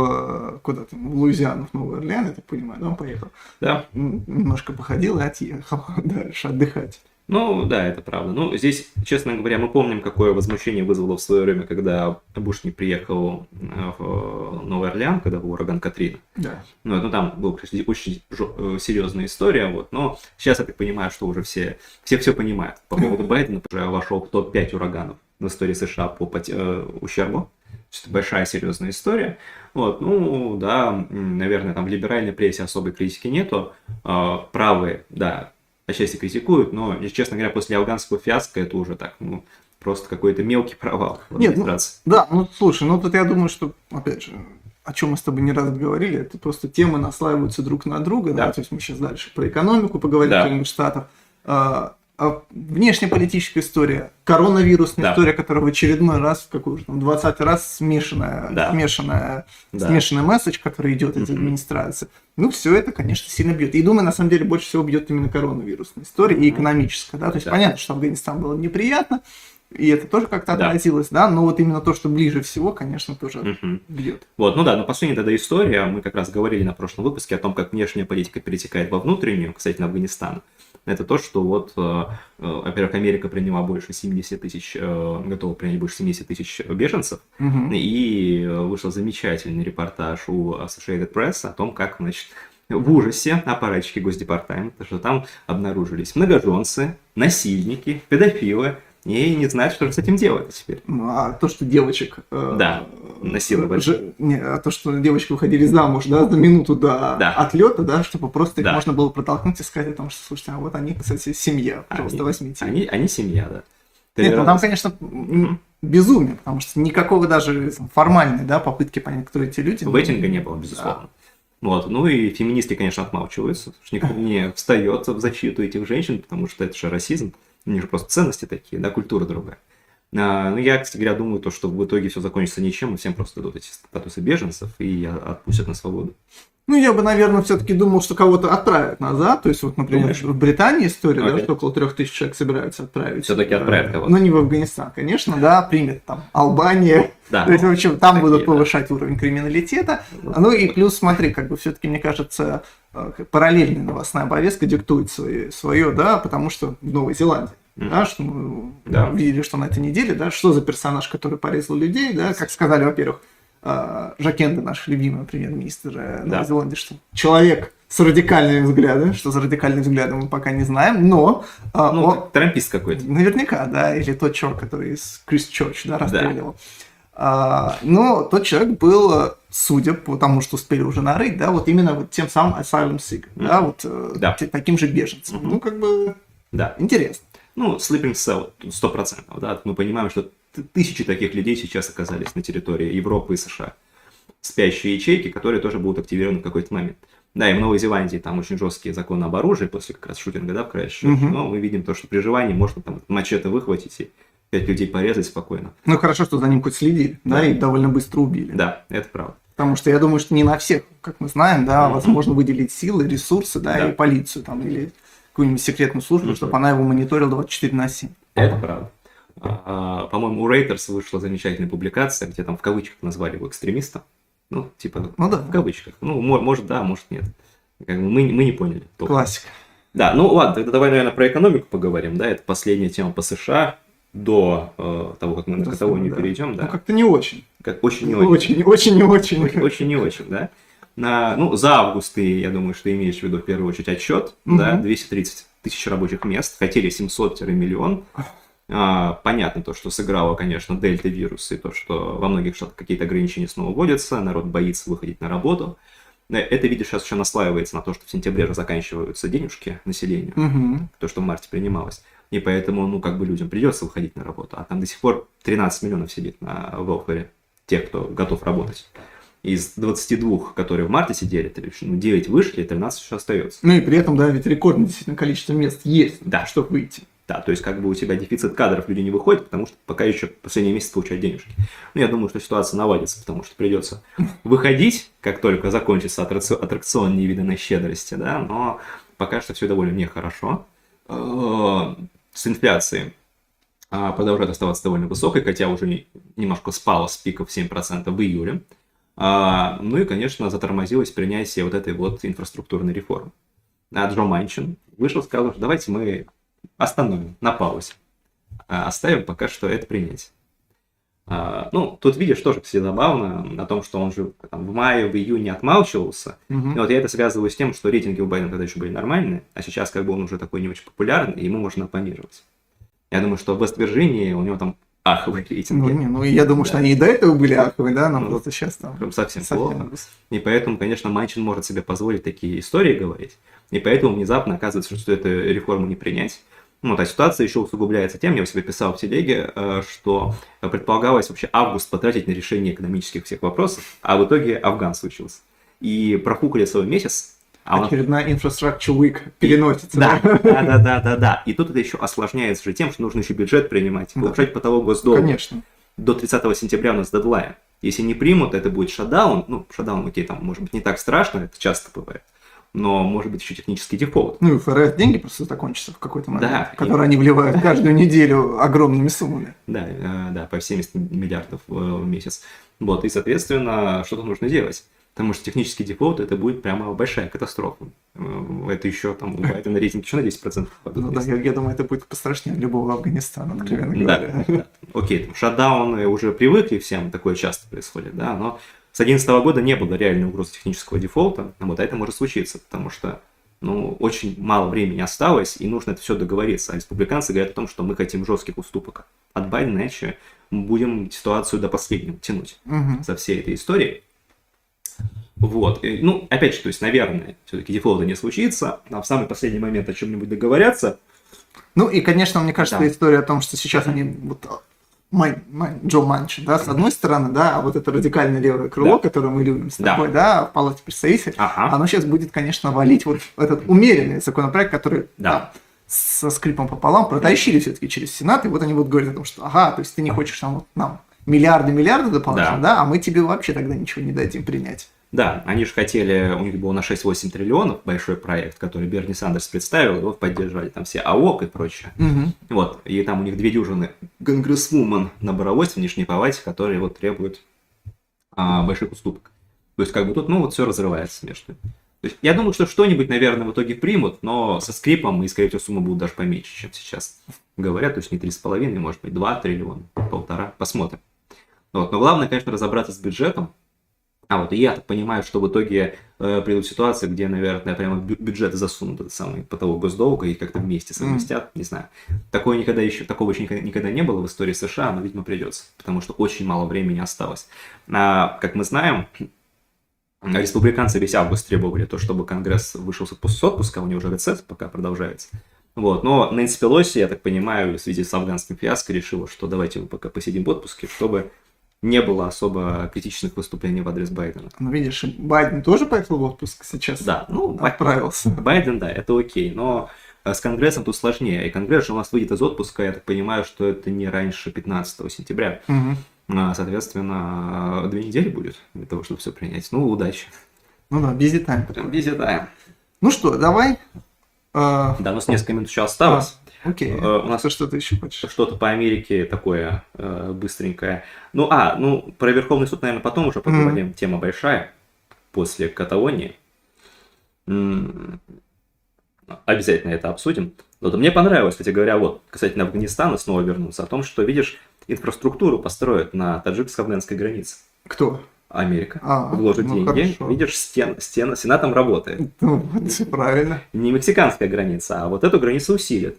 в, куда там, в Луизиану, в Новый Орлеан, я так понимаю, да, он поехал. да. М, Немножко походил и отъехал дальше отдыхать. Ну, да, это правда. Ну, здесь, честно говоря, мы помним, какое возмущение вызвало в свое время, когда Буш не приехал э, в Новый Орлеан, когда был ураган Катрина. Да. Ну, ну, там была, конечно, очень жё- э, серьезная история, вот, но сейчас я так понимаю, что уже все все, все понимают. По поводу Байдена уже вошел в топ пять ураганов в истории США по поте- э, ущербу. То есть это большая серьезная история. Вот, ну, да, м, наверное, там в либеральной прессе особой критики нету. А, правые, да, отчасти критикуют, но, если честно говоря, после афганского фиаско это уже так, ну, просто какой-то мелкий провал в Нет, ну, администрации. да, ну слушай, ну тут я думаю, что, опять же, о чем мы с тобой не раз говорили, это просто темы наслаиваются друг на друга, да, Да. то есть мы сейчас дальше про экономику поговорим, Да. Соединенных Штатов, а, а внешнеполитическая история, коронавирусная Да. история, которая в очередной раз, в какой уже там двадцатый раз смешанная, Да. смешанная, Да. смешанный месседж, который идет из Мгм. администрации. Ну, все это, конечно, сильно бьет. И думаю, на самом деле, больше всего бьет именно коронавирусная история и Мгм. экономическая, да, то есть Да. понятно, что Афганистан было неприятно, и это тоже как-то Да. отразилось, да, но вот именно то, что ближе всего, конечно, тоже Мгм. бьет. Вот, ну да, но последняя тогда история, мы как раз говорили на прошлом выпуске о том, как внешняя политика перетекает во внутреннюю, кстати, на Афганистан. Это то, что вот, э, э, во-первых, Америка приняла больше семьдесят тысяч, э, готова принять больше семьдесят тысяч беженцев, Мгм. и э, вышел замечательный репортаж у Associated Press о том, как, значит, в ужасе аппаратчики Госдепартамента, что там обнаружились многоженцы, насильники, педофилы, и не знают, что же с этим делать теперь. Ну, а то, что девочек... э, Да, насиловали. же- не, а то, что девочки выходили замуж, да, за минуту до Да. отлета, да, чтобы просто их Да. можно было протолкнуть и сказать о том, что, слушайте, а вот они, кстати, семья, пожалуйста, Они- возьмите. Они, они семья, да. Нет, ну там, Толерантность. конечно, м, безумие, потому что никакого даже формальной, да, попытки понять, кто эти люди. ну, Вейтинга не было, безусловно. Вот. Ну и феминистки, конечно, отмалчиваются, потому что никто не встает в защиту этих женщин, потому что это же расизм, у них же просто ценности такие, да, культура другая. А, ну, я, кстати говоря, думаю, то, что в итоге все закончится ничем, и всем просто дадут эти статусы беженцев и отпустят на свободу. Ну, я бы, наверное, все-таки думал, что кого-то отправят назад. То есть, вот, например, Думаешь? в Британии история, да, Окей. что около трех тысяч человек собираются отправить. Всё-таки отправят Э, кого-то. Ну, не в Афганистан, конечно, да, примет там Албания. Да. То есть, в общем, там Такие, будут да. повышать уровень криминалитета. Ну и плюс, смотри, как бы все-таки, мне кажется, э, параллельная новостная повестка диктует свои, свое, да, потому что в Новой Зеландии. Мгм. Да, что мы Да. видели, что на этой неделе, да, что за персонаж, который порезал людей, да, как сказали, во-первых, э, Жакенда, наш любимый премьер-министр э, Новой Да. Зеландии, что человек с радикальными взглядами, что за радикальные взгляды мы пока не знаем, но э, Ну, он- как трампист какой-то. наверняка, да, или тот чувак, который из Крисчерч, да, расстреливал. А, но тот человек был, э, судя по тому, что успели уже нарыть, да, вот именно вот тем самым asylum seeker, да, Мгм. вот э, Да. те- таким же беженцем. Мгм. Ну, как бы Да. интересно. Ну, sleeping cell, тут сто процентов, да, мы понимаем, что тысячи таких людей сейчас оказались на территории Европы и США. Спящие ячейки, которые тоже будут активированы в какой-то момент. Да, и в Новой Зеландии там очень жесткие законы об оружии после как раз шутинга, да, в Крайстчерче. Мгм. Но мы видим то, что при желании можно там мачете выхватить и пять людей порезать спокойно. Ну, хорошо, что за ним хоть следили, да, Да. и довольно быстро убили. Да, это правда. Потому что я думаю, что не на всех, как мы знаем, да, Мгм. возможно выделить силы, ресурсы, да, Да. и полицию там, или какую-нибудь секретную службу, Мгм. чтобы она его мониторила двадцать четыре на семь. Это правда. А, по-моему, у Reuters вышла замечательная публикация, где там в кавычках назвали его экстремистом. Ну, типа, Ну да, в кавычках. Ну, мо- может, да, может, нет. Как бы мы, мы не поняли. толком. классика. Да, ну ладно, тогда давай, наверное, про экономику поговорим, да, это последняя тема по США до э, того, как мы на Да, Каталонию да. перейдем, да, Ну, как-то не очень. как очень не Очень, очень. очень, не очень. Очень, очень не очень, да. На, ну, за август ты, я думаю, что имеешь в виду в первую очередь отчет, да, Мгм. двести тридцать тысяч рабочих мест, хотели семьсот-миллион. А, понятно то, что сыграло, конечно, дельта-вирус и то, что во многих штатах какие-то ограничения снова вводятся, народ боится выходить на работу. Э, Это, видишь, сейчас еще наслаивается на то, что в сентябре же заканчиваются денежки населению, Мгм. то, что в марте принималось. И поэтому, ну, как бы людям придется выходить на работу. А там до сих пор тринадцать миллионов сидит на велфере, тех, кто готов работать. Из двадцати двух, которые в марте сидели, ну, девять вышли, тринадцать еще остается. Ну и при этом, да, ведь рекордное действительно количество мест есть, Да. чтобы выйти. Да, то есть как бы у тебя дефицит кадров, люди не выходят, потому что пока еще последний месяц получают денежки. Ну, я думаю, что ситуация наладится, потому что придется выходить, как только закончится аттракцион, аттракцион невиданной щедрости, да, но пока что все довольно нехорошо. Э, С инфляцией а, продолжает оставаться довольно высокой, хотя уже не- немножко спала с пиков семь процентов в июле. А, Ну и, конечно, затормозилось принятие вот этой вот инфраструктурной реформы. А Джо Манчин вышел и сказал, что давайте мы остановим на паузе, а, оставим пока что это принятие. А, Ну, тут видишь тоже, кстати, забавно, о том, что он же там, в мае, в июне отмалчивался. Мгм. И вот я это связываю с тем, что рейтинги у Байдена тогда еще были нормальные, а сейчас как бы он уже такой не очень популярный, и ему можно оппонировать. Я думаю, что в Вест-Вирджинии у него там аховые рейтинги. Ну, не, ну и я думаю, что Да. они и до этого были аховые, да, но Ну, просто сейчас там Прям совсем, совсем. плохо. И поэтому, конечно, Манчин может себе позволить такие истории говорить. И поэтому внезапно оказывается, что эту реформу не принять. Ну, та ситуация еще усугубляется тем, я у себя писал в телеге, э, что предполагалось вообще август потратить на решение экономических всех вопросов, а в итоге Афган случился. И профукали целый месяц. А у нас- Очередная Infrastructure Week переносится. Да, да, да, да, да, да. И тут это еще осложняется же тем, что нужно еще бюджет принимать, Да. повышать потолок госдолга. Конечно. До тридцатого сентября у нас дедлайн. Если не примут, это будет шатдаун. Ну, шатдаун, окей, там, может быть, не так страшно, это часто бывает. Но, может быть, еще технический дефолт. Ну и ФРС деньги просто закончатся в какой-то момент, Да. которые они вливают каждую неделю огромными суммами. Да, э, да, по семьдесят миллиардов э, в месяц. Вот, и, соответственно, что-то нужно делать. Потому что технический дефолт это будет прямо большая катастрофа. Э, Это еще там у Байдена рейтинг еще на десять процентов падает. Ну да, я, я думаю, это будет пострашнее любого Афганистана, откровенно Да, говоря. да. Окей, там шатдауны уже привыкли всем, такое часто происходит, да, но с две тысячи одиннадцатого года не было реальной угрозы технического дефолта, а вот это может случиться, потому что, ну, очень мало времени осталось, и нужно это все договориться. А республиканцы говорят о том, что мы хотим жестких уступок от Байдена, иначе мы будем ситуацию до последнего тянуть Мгм. со всей этой историей. Вот. И, ну, опять же, то есть, наверное, все-таки дефолта не случится, а в самый последний момент о чем-нибудь договорятся. Ну и, конечно, мне кажется, Да. история о том, что сейчас они вот, Май- Май- Джо Манчин, да, с одной стороны, да, а вот это радикальное левое крыло, Да. которое мы любим с Да. тобой, да, в Палате представителей, Ага. оно сейчас будет, конечно, валить вот этот умеренный законопроект, который Да. там, со скрипом пополам протащили все-таки через Сенат, и вот они будут говорить о том, что, ага, то есть ты не хочешь нам, вот, нам миллиарды-миллиарды дополнительно, Да. да, а мы тебе вообще тогда ничего не дадим принять. Да, они же хотели, у них был на шесть-восемь триллионов большой проект, который Берни Сандерс представил, его поддерживали там все АОК и прочее. Мгм. Вот, и там у них две дюжины конгрессвумен набралось в нижней палате, которые вот требуют а, больших уступок. То есть как бы тут, ну вот все разрывается между. То есть, я думаю, что что-нибудь, наверное, в итоге примут, но со скрипом, и, скорее всего, суммы будут даже поменьше, чем сейчас говорят. То есть не три с половиной, может быть, два триллиона, полтора, посмотрим. Вот. Но главное, конечно, разобраться с бюджетом. А вот и я так понимаю, что в итоге э, придут ситуации, где, наверное, прямо бю- бюджет засунут этот самый потолок госдолга и как-то вместе совместят, не знаю. Такое никогда еще, такого еще никогда, никогда не было в истории США, но, видимо, придется, потому что очень мало времени осталось. А, как мы знаем, республиканцы весь август требовали то, чтобы Конгресс вышел с отпуска, у него уже рецесс пока продолжается. Вот. Но Нэнси Пелоси, я так понимаю, в связи с афганским фиаско решила, что давайте мы пока посидим в отпуске, чтобы не было особо критичных выступлений в адрес Байдена. Ну, видишь, Байден тоже поехал в отпуск сейчас. Да, ну, отправился. Байден, да, это окей, но с Конгрессом тут сложнее. И Конгресс же у нас выйдет из отпуска, я так понимаю, что это не раньше пятнадцатого сентября. Угу. Соответственно, две недели будет для того, чтобы все принять. Ну, удачи. Ну да, busy time. Прям busy time. Ну что, давай. Да, у нас несколько минут еще осталось. А, окей. Uh, у нас что ты еще хочешь? Что-то по Америке такое uh, быстренькое. Ну, а, ну, про Верховный суд, наверное, потом уже поговорим. Mm. Тема большая. После Каталонии. М-м- обязательно это обсудим. Вот, мне понравилось, кстати говоря, вот, касательно Афганистана, снова вернуться, о том, что, видишь, инфраструктуру построят на таджикско-афганской границе. Кто? Америка. А, вложит ну деньги. Хорошо. Видишь, стен, стена, стена там работает. Ну, все правильно. Не мексиканская граница, а вот эту границу усилит.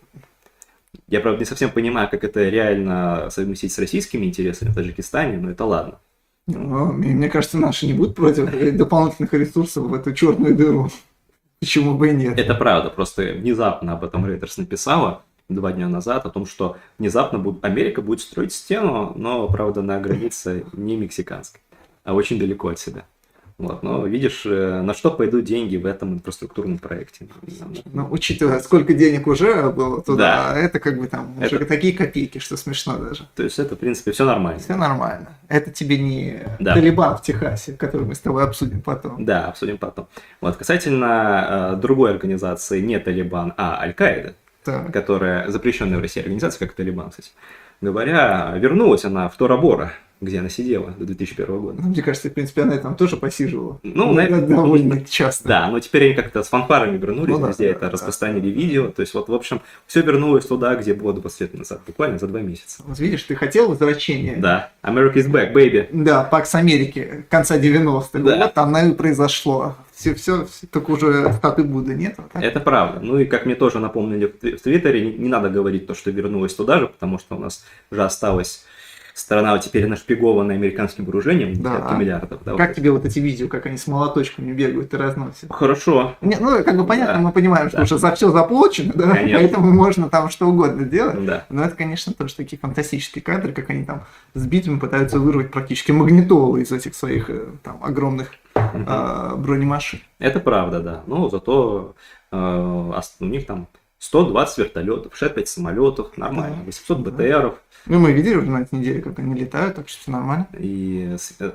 Я, правда, не совсем понимаю, как это реально совместить с российскими интересами в Таджикистане, но это ладно. Ну, мне кажется, наши не будут против дополнительных ресурсов в эту черную дыру. Почему бы и нет? Это правда, просто внезапно об этом Reuters написала два дня назад, о том, что внезапно будет, Америка будет строить стену, но, правда, на границе не мексиканской, а очень далеко от себя. Вот, но видишь, на что пойдут деньги в этом инфраструктурном проекте. Ну, учитывая, сколько денег уже было туда, да. это как бы там уже это... такие копейки, что смешно даже. То есть это, в принципе, все нормально. Все нормально. Это тебе не да. Талибан в Техасе, который мы с тобой обсудим потом. Да, обсудим потом. Вот, касательно э, другой организации, не Талибан, а Аль-Каида, так. которая запрещенная в России организация, как Талибан, кстати говоря, вернулась она в Тора-Бора, где она сидела до две тысячи первого года. Ну, мне кажется, в принципе, она там тоже посиживала. Ну, наверное, довольно часто. Да, но теперь они как-то с фанфарами вернулись, ну, везде да, это да, распространили да. видео. То есть, вот, в общем, все вернулось туда, где было двадцать лет назад, буквально за два месяца. Вот видишь, ты хотел возвращения. Да, America is back, baby. Да, Пакс Америки конца девяностых. Да. Вот оно и произошло. Все, все, все только уже статы Будды нет. Так? Это правда. Ну и как мне тоже напомнили в Твиттере, не, не надо говорить то, что вернулось туда же, потому что у нас уже осталась страна теперь нашпигованная американским вооружением, да. десятки миллиардов. Да, как вот. тебе вот эти видео, как они с молоточками бегают и разносят? Хорошо. Не, ну, как бы понятно, да. мы понимаем, что да. уже за все заплачено, да, конечно. поэтому можно там что угодно делать. Да. Но это, конечно, тоже такие фантастические кадры, как они там с битвами пытаются вырвать практически магнитолы из этих своих там огромных угу. э, бронемашин. Это правда, да. Но зато э, у них там сто двадцать вертолетов, шестьдесят пять самолетов, нормально, восемьсот БТРов. Ну, мы видели уже на этой неделе, как они летают, так что все нормально. И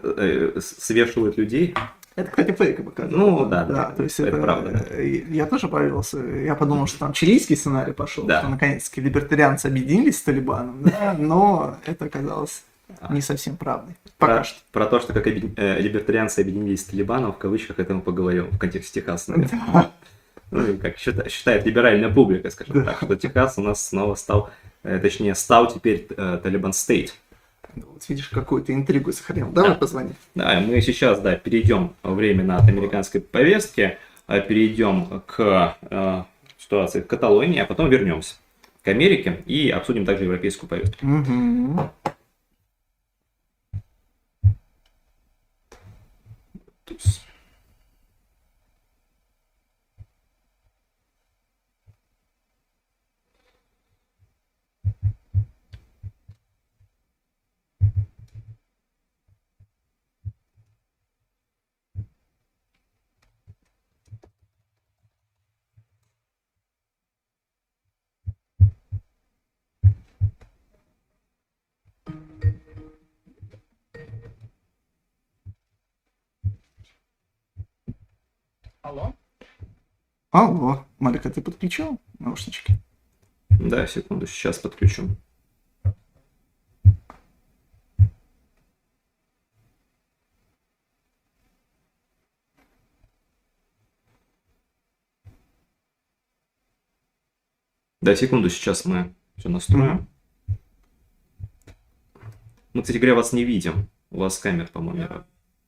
свешивают людей. Это, кстати, фейк показывает. Ну, да, да. да, то есть это, это правда. Да. Я тоже повелся. Я подумал, что там чилийский сценарий пошел, да. что наконец-таки либертарианцы объединились с Талибаном, да, но это оказалось не совсем правдой. Пока про, что. Про то, что как оби- э, либертарианцы объединились с Талибаном, в кавычках, это мы поговорим в контексте Техаса. Да. Ну, как считает, считает либеральная публика, скажем да. так, что Техас у нас снова стал, э, точнее, стал теперь э, Талибан Стейт. Вот видишь, какую-то интригу сохранил. Давай да. позвони. Да, мы сейчас, да, перейдем временно от американской повестки, перейдем к э, ситуации в Каталонии, а потом вернемся к Америке и обсудим также европейскую повестку. Угу. Алло? Алло, Марика, ты подключил наушнички? Да, секунду, сейчас подключу. Да, секунду, сейчас мы все настроим. Mm-hmm. Мы, кстати говоря, вас не видим. У вас камера, по-моему.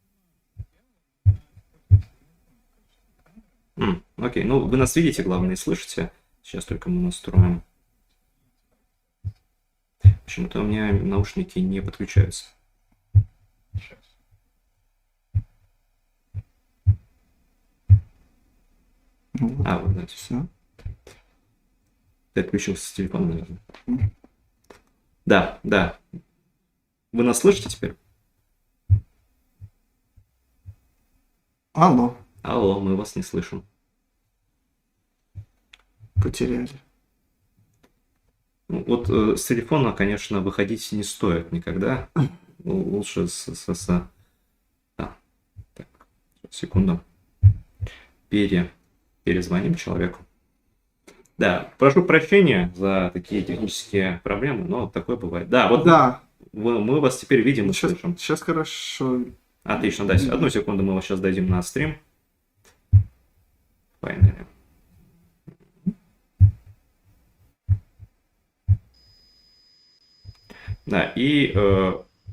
Mm, окей, ну вы нас видите, главное, слышите. Сейчас только мы настроим. Почему-то у меня наушники не подключаются. Ну, вот. А, вот, да. Все. Ты отключился с телефона, наверное. Да, да. Вы нас слышите теперь? Алло, Алло, мы вас не слышим. потеряли. Ну, вот э, с телефона, конечно, выходить не стоит никогда. Ну, лучше с... с, с... Да. Так, секунду. Пере... Перезвоним человеку. Да, прошу прощения за такие технические проблемы, но такое бывает. Да, вот Да, мы, мы вас теперь видим и сейчас, слышим. сейчас хорошо. Отлично, да, одну секунду мы вас сейчас дадим на стрим. Finally. Да, и э,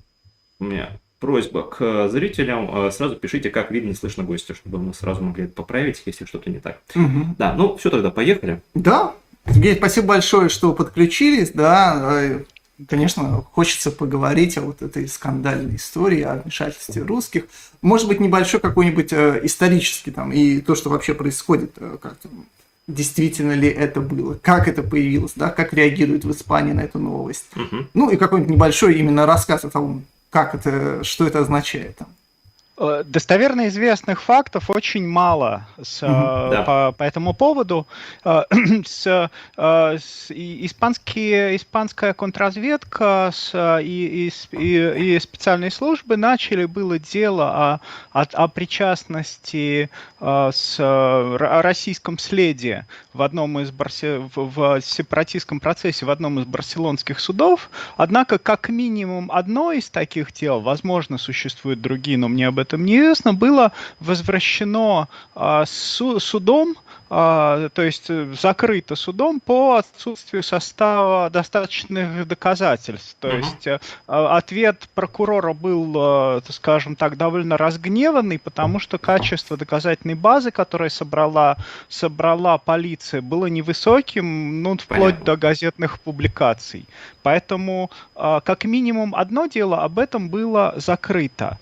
у меня просьба к зрителям, э, сразу пишите, как видно и слышно гостя, чтобы мы сразу могли это поправить, если что-то не так. Мгм. Да, ну все, тогда поехали. Да, Евгений, спасибо большое, что подключились, да, э, конечно, хочется поговорить о вот этой скандальной истории, о вмешательстве русских, может быть, небольшой какой-нибудь э, исторический там, и то, что вообще происходит, э, как там, действительно ли это было, как это появилось, да, как реагирует в Испании на эту новость, Мгм. ну и какой-нибудь небольшой именно рассказ о том, как это, что это означает там. Э, Достоверно известных фактов очень мало с, э, Мгм. Да. по, по этому поводу. Э, с, э, с- и- испанские, испанская контрразведка с, э, и, и с- и- и специальные службы начали было дело о, о, о причастности э, с, э, р- о российском следе в одном из барсе- в, в сепаратистском процессе в одном из барселонских судов. Однако, как минимум, одно из таких дел, возможно, существуют другие, но мне об этом неизвестно, было возвращено а, су- судом, а, то есть э, закрыто судом по отсутствию состава достаточных доказательств. То Мгм. есть э, а, ответ прокурора был, э, скажем так, довольно разгневанный, потому что качество доказательной базы, которую собрала, собрала полиция, было невысоким, ну, вплоть Понятно. до газетных публикаций. Поэтому, а, как минимум, одно дело об этом было закрыто.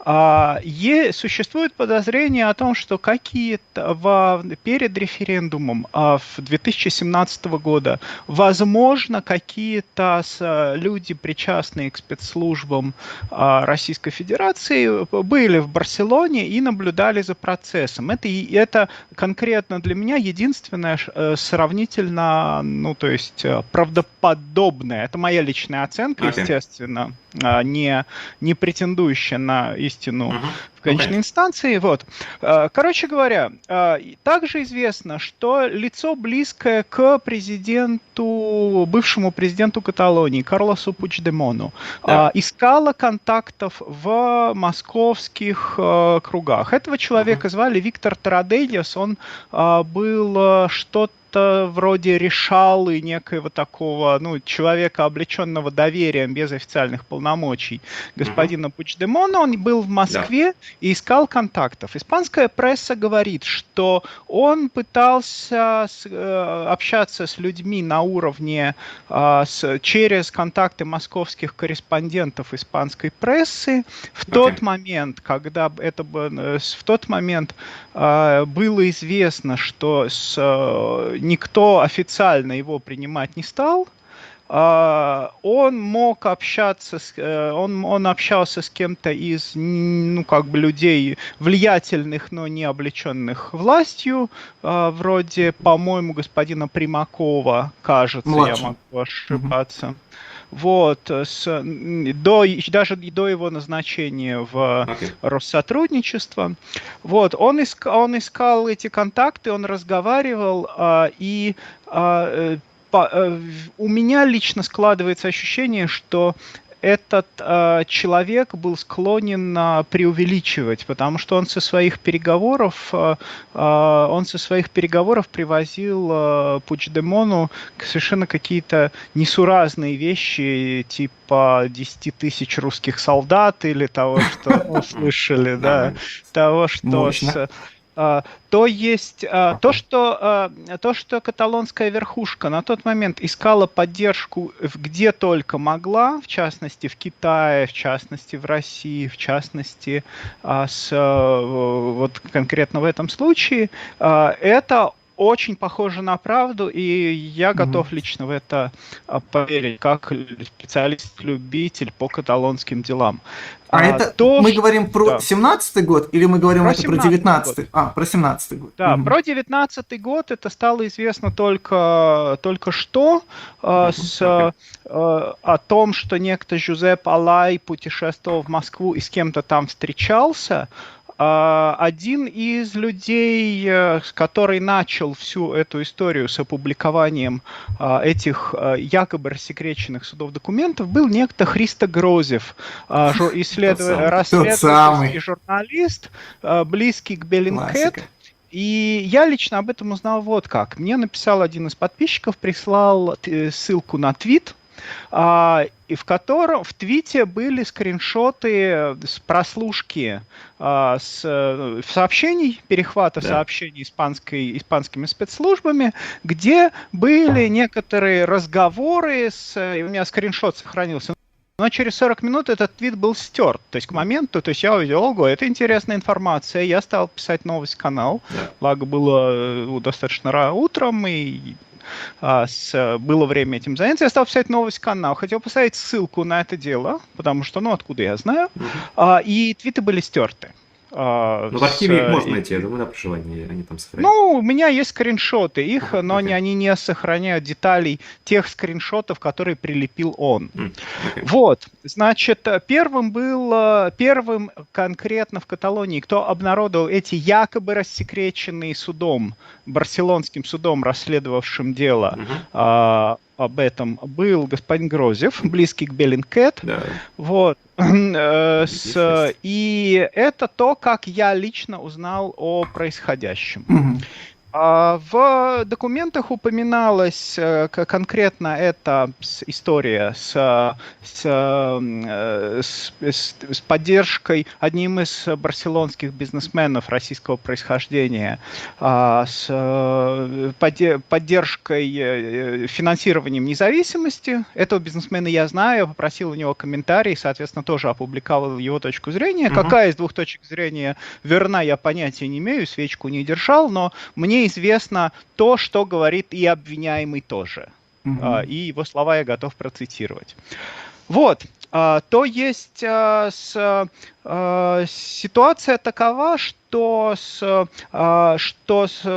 А, е- существует подозрение о том, что какие-то во- перед референдумом а, в две тысячи семнадцатого года, возможно, какие-то с- люди, причастные к спецслужбам а, Российской Федерации, п- были в Барселоне и наблюдали за процессом. Это, и- это конкретно для меня единственное ш- э, сравнительно, ну, то есть э, правдоподобное. Это моя личная оценка, Окей. естественно, а, не, не претендующая на истину Мгм. в Ну, конечной конечно. инстанции. Вот. Э, Короче говоря, э, и также известно, что лицо, близкое к президенту, бывшему президенту Каталонии, Карлосу Пучдемону, Да. э, искало контактов в московских э, кругах. Этого человека звали Виктор Тарадельос. Он э, был э, что-то вроде решалы некоего такого, ну, человека, облеченного доверием без официальных полномочий господина Пучдемона. Он был в Москве и искал контактов. Испанская пресса говорит, что он пытался с- э, общаться с людьми на уровне а, с- через контакты московских корреспондентов испанской прессы. В тот Окей. момент, когда б- это бы, э, с- в тот момент а, было известно, что с, э, никто официально его принимать не стал, а, он мог общаться, с, э, он, он общался с кем-то из, м, ну, как бы людей влиятельных, но не облеченных властью, а, вроде, по-моему, господина Примакова, кажется, я Младшего. могу Мгм. ошибаться. Вот, э, с, м, до, и даже и до его назначения в Окей. Россотрудничество. Вот, он, иска- он искал эти контакты, он разговаривал, а, и а, э, по- э, в- у меня лично складывается ощущение, что этот э, человек был склонен а, преувеличивать, потому что он со своих переговоров, э, э, он со своих переговоров привозил э, Пучдемону к- совершенно какие-то несуразные вещи, типа десять тысяч русских солдат или того, что ну, слышали, да, Нормально. того, что Мощно. с, а, то есть а, то, что а, то, что каталонская верхушка на тот момент искала поддержку в- где только могла, в частности в Китае, в частности в России, в частности а, с, а, вот конкретно в этом случае, а, это очень похоже на правду, и я Мгм. готов лично в это а, поверить, как специалист-любитель по каталонским делам. А А, это то, мы что- говорим про да. семнадцатый год или мы говорим Про это про семнадцатый девятнадцатый? А, про семнадцатый год. Да, Мгм. про девятнадцатый год это стало известно только, только что э, с, окей. э, о том, что некто Жюзеп Алай путешествовал в Москву и с кем-то там встречался. Э, один из людей, э, с- который начал всю эту историю с опубликованием э, этих э, якобы рассекреченных судов документов, был некто Христо Грозев, э, жур- исследова- самый. расследовательский самый. журналист, э, близкий к Bellingcat. Классика. И я лично об этом узнал вот как. Мне написал один из подписчиков, прислал э, ссылку на твит, а, и в котором в твите были скриншоты с прослушки а, с э, сообщений, перехвата Да. сообщений испанской, испанскими спецслужбами, где были некоторые разговоры, с, и у меня скриншот сохранился. Но через сорок минут этот твит был стерт. То есть к моменту, то есть я увидел, ого, это интересная информация. Я стал писать новость в канал. Да. Благо было э, достаточно рано утром, и а, с, было время этим заняться. Я стал писать новость в канал. Хотел поставить ссылку на это дело, потому что, ну, откуда я знаю. Мгм. А, и твиты были стерты. А, Ну, в архиве с, их можно и- найти, я думаю, на проживании они там сохранены. Ну, у меня есть скриншоты их, Ага, но окей. не, они не сохраняют деталей тех скриншотов, которые прилепил он. М, окей. Вот, значит, э, первым был, э, первым конкретно в Каталонии, кто обнародовал эти якобы рассекреченные судом, барселонским судом, расследовавшим дело Мгм. а, об этом, был господин Грозев, близкий к Bellingcat. Да. Вот. Э, с, Есть. и это то, как я лично узнал о происходящем. Мгм. А, В документах упоминалась э, к- конкретно эта с- история с, с, э, с- с- с поддержкой одним из барселонских бизнесменов российского происхождения, а, с э, подде- поддержкой, э, финансированием независимости. Этого бизнесмена я знаю, я попросил у него комментарий, соответственно, тоже опубликовал его точку зрения. Мгм. Какая из двух точек зрения верна, я понятия не имею, свечку не держал, но мне известно то, что говорит и обвиняемый тоже. Мгм. А, И его слова я готов процитировать. Вот. а, То есть а, с, а, ситуация такова, что, с, а, что с,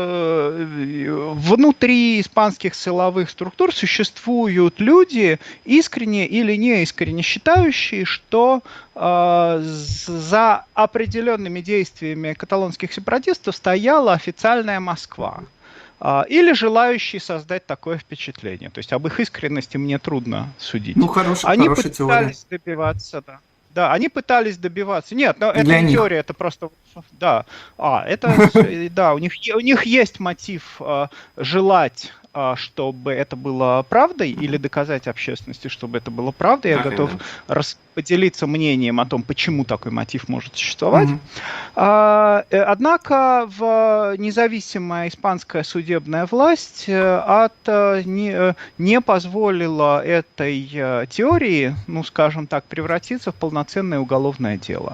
э, внутри испанских силовых структур существуют люди, искренне или неискренне считающие, что а, за определенными действиями каталонских сепаратистов стояла официальная Москва. А, Или желающие создать такое впечатление. То есть об их искренности мне трудно судить. Ну, хорош- Они хорошая теория. пытались добиваться, да. Да, они пытались добиваться. Нет, но это Для не них. теория, это просто, да. А, это, с- да, у них, е- у них есть мотив а, желать, а, чтобы это было правдой, или доказать общественности, чтобы это было правдой. Я Окей, готов да. рас- поделиться мнением о том, почему такой мотив может существовать. Мгм. А, э, Однако в независимая испанская судебная власть э, от, э, не, э, не позволила этой э, теории, ну, скажем так, превратиться в полноценное уголовное дело.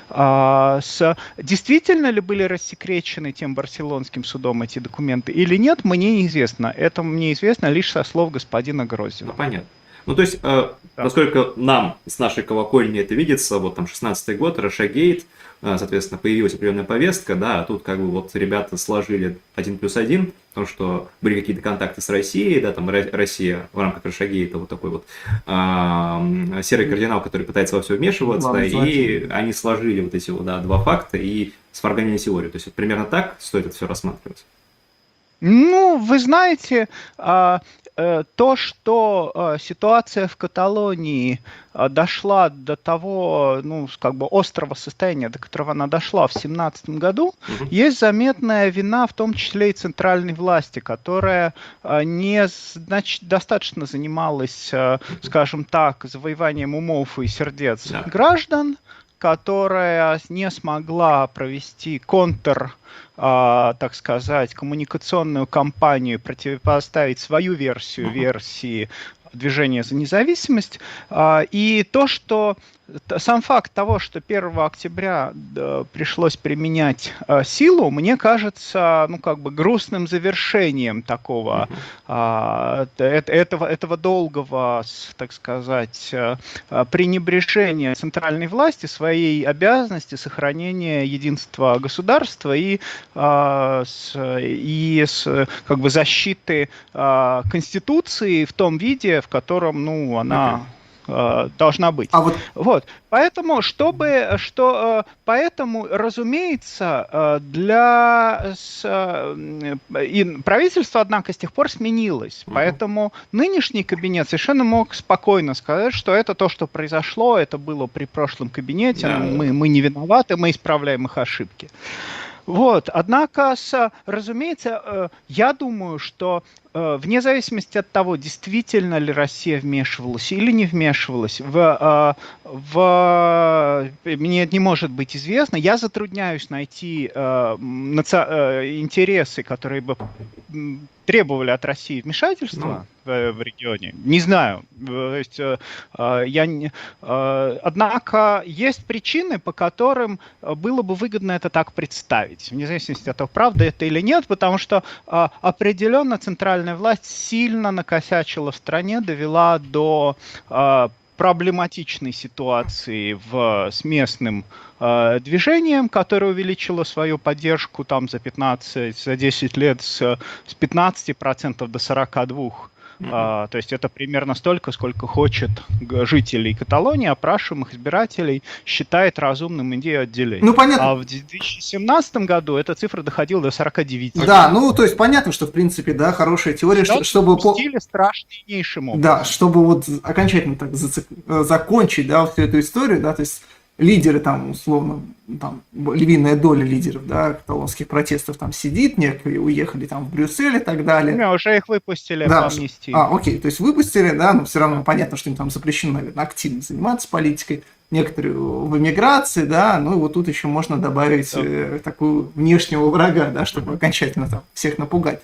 А, с- Действительно ли были рассекречены тем барселонским судом эти документы или нет, мне неизвестно. Это мне известно лишь со слов господина Ну, Грозева. понятно. Ну, то есть, э, Да. насколько нам с нашей колокольни это видится, вот там шестнадцатый год, Russiagate, э, соответственно, появилась определенная повестка, да, а тут как бы вот ребята сложили один плюс один, потому что были какие-то контакты с Россией, да, там Ро- Россия в рамках Russiagate, вот такой вот а, серый кардинал, который пытается во все вмешиваться, да, Главный и злодей. они сложили вот эти вот, да, два факта и сварганили теорию. То есть, вот примерно так стоит это все рассматривать. Ну, вы знаете, а, э, то, что а, ситуация в Каталонии а, дошла до того, ну, с- как бы острого состояния, до которого она дошла в семнадцатом году, Мгм. есть заметная вина, в том числе и центральной власти, которая а, не знач- достаточно занималась, а, скажем так, завоеванием умов и сердец Да. граждан, которая не смогла провести контр, а, так сказать, коммуникационную кампанию, противопоставить свою версию Мгм. версии движения за независимость. А, И то, что сам факт того, что первого октября да, пришлось применять э, силу, мне кажется, ну, как бы грустным завершением такого, э, этого, этого долгого, так сказать, э, пренебрежения центральной власти своей обязанности сохранения единства государства и, э, с, и с, как бы защиты э, Конституции в том виде, в котором, ну, она... должна быть. А вот... Вот. Поэтому, чтобы, что, поэтому, разумеется, для и правительство, однако, с тех пор сменилось. Uh-huh. Поэтому нынешний кабинет совершенно мог спокойно сказать, что это то, что произошло, это было при прошлом кабинете, yeah. мы, мы не виноваты, мы исправляем их ошибки. Вот. Однако, разумеется, я думаю, что вне зависимости от того, действительно ли Россия вмешивалась или не вмешивалась, в, в, мне не может быть известно, я затрудняюсь найти э, наци... интересы, которые бы требовали от России вмешательства в, в регионе. Не знаю. То есть, э, я не... э, однако есть причины, по которым было бы выгодно это так представить, вне зависимости от того, правда это или нет, потому что э, определенно центральная власть сильно накосячила в стране, довела до э, проблематичной ситуации в, с местным э, движением, которое увеличило свою поддержку там, за пятнадцать, за десять лет с, с пятнадцати процентов до сорока двух процентов. Uh, то есть это примерно столько, сколько хочет жителей Каталонии, опрашиваемых избирателей, считает разумным идею отделения. Ну, понятно. А в две тысячи семнадцатом году эта цифра доходила до сорока девяти. Да, ну, то есть понятно, что, в принципе, да, хорошая теория, что, чтобы... В стиле страшнейшим образом. Да, чтобы вот окончательно так зацик... закончить, да, всю эту историю, да, то есть лидеры там, условно, там, львиная доля лидеров, да, каталонских протестов там сидит, некоторые уехали там в Брюссель и так далее. Не, уже их выпустили да, по амнистии. А, окей, то есть выпустили, да, но все равно понятно, что им там запрещено, наверное, активно заниматься политикой. Некоторые в эмиграции, да, ну и вот тут еще можно добавить да. э, такую внешнего врага, да, чтобы окончательно там всех напугать.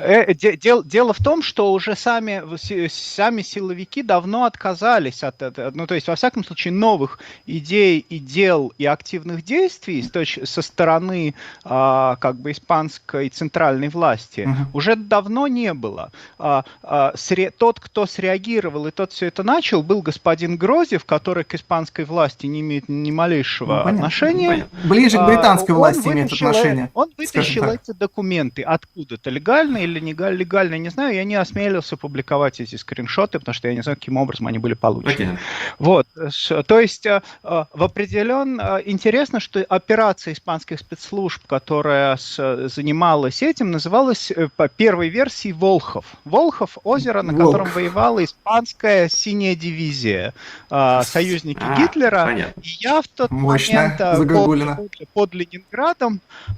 Дело, дело в том, что уже сами, сами силовики давно отказались от этого, ну то есть во всяком случае новых идей и дел и активных действий со стороны а, как бы испанской центральной власти uh-huh. уже давно не было. А, а, сре, тот, кто среагировал и тот все это начал, был господин Грозев, который к испанской власти власти не имеет ни малейшего ну, отношения. Ну, ближе к британской он власти вытащил, имеет отношение. Он вытащил эти документы откуда-то, легально или нелегально, не знаю, я не осмелился публиковать эти скриншоты, потому что я не знаю, каким образом они были получены. Okay. Вот, то есть в определен интересно, что операция испанских спецслужб, которая занималась этим, называлась по первой версии Волхов. Волхов — озеро, на котором Волк. воевала испанская синяя дивизия, союзники а. Гитлера. Понятно. И я в тот Мощная, момент под, под Ленинградом,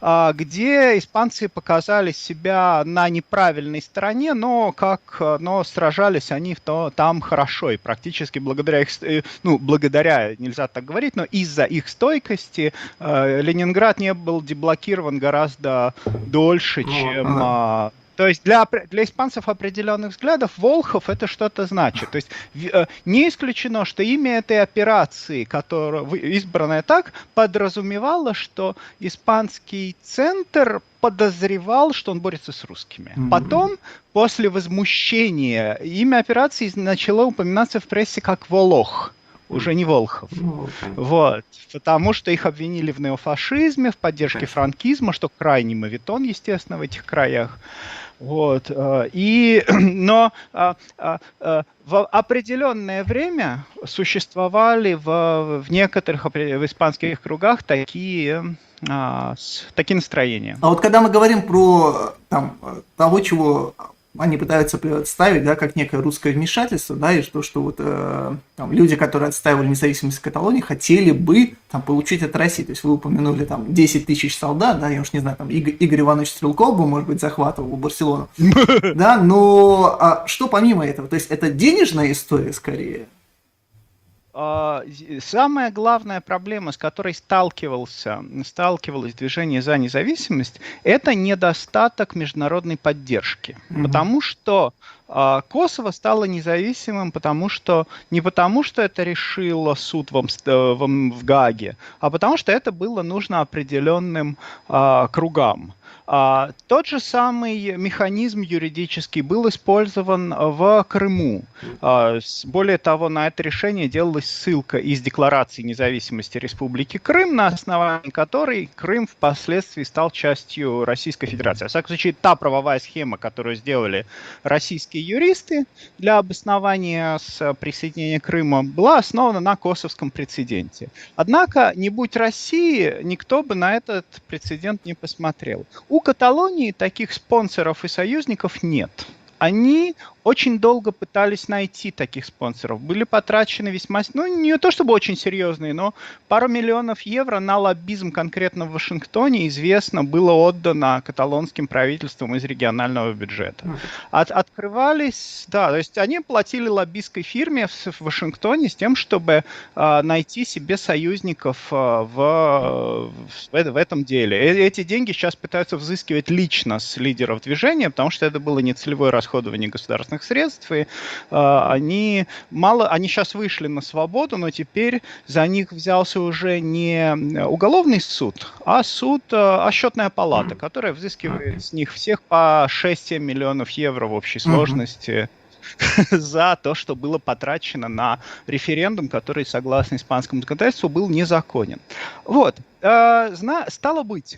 где испанцы показали себя на неправильной стороне, но как, но сражались они в то, там хорошо и практически благодаря их, ну благодаря, нельзя так говорить, но из-за их стойкости Ленинград не был деблокирован гораздо дольше, чем ну, То есть для, для испанцев определенных взглядов Волхов это что-то значит. То есть не исключено, что имя этой операции, которая избранная так, подразумевало, что испанский центр подозревал, что он борется с русскими. Mm-hmm. Потом, после возмущения, имя операции начало упоминаться в прессе как Волох. Уже не Волхов. Ну, okay. Вот. Потому что их обвинили в неофашизме, в поддержке okay. франкизма, что крайний моветон, естественно, в этих краях. Вот. И, но в определенное время существовали в, в некоторых в испанских кругах такие, такие настроения. А вот когда мы говорим про там, того, чего они пытаются представить, да, как некое русское вмешательство, да, и что, что вот э, там, люди, которые отстаивали независимость Каталонии, хотели бы там, получить от России. То есть вы упомянули там десять тысяч солдат, да, я уж не знаю, там Игорь, Игорь Иванович Стрелков бы, может быть, захватывал Барселону, да, но а что помимо этого? То есть это денежная история скорее? Самая главная проблема, с которой сталкивался, сталкивалось движение за независимость, это недостаток международной поддержки. Mm-hmm. Потому что Косово стало независимым, потому что не потому, что это решил суд в, Амст... в Гааге, а потому что это было нужно определенным а, кругам. А, тот же самый механизм юридический был использован в Крыму. А, более того, на это решение делалась ссылка из Декларации независимости Республики Крым, на основании которой Крым впоследствии стал частью Российской Федерации. В всяком случае, та правовая схема, которую сделали российские юристы для обоснования с присоединения Крыма, была основана на косовском прецеденте. Однако, не будь России, никто бы на этот прецедент не посмотрел. У Каталонии таких спонсоров и союзников нет. Они очень долго пытались найти таких спонсоров. Были потрачены весьма, ну не то чтобы очень серьезные, но пару миллионов евро на лоббизм конкретно в Вашингтоне, известно, было отдано каталонским правительством из регионального бюджета. От, открывались, да, то есть они платили лоббистской фирме в, в Вашингтоне с тем, чтобы э, найти себе союзников э, в, в, в этом деле. Э, эти деньги сейчас пытаются взыскивать лично с лидеров движения, потому что это было нецелевое расходование государственных средств, и э, они мало, они сейчас вышли на свободу, но теперь за них взялся уже не уголовный суд, а суд, э, а счетная палата, которая взыскивает с них всех по шесть-семь миллионов евро в общей сложности за то, что было потрачено на референдум, который, согласно испанскому законодательству, был незаконен. Вот. Стало быть,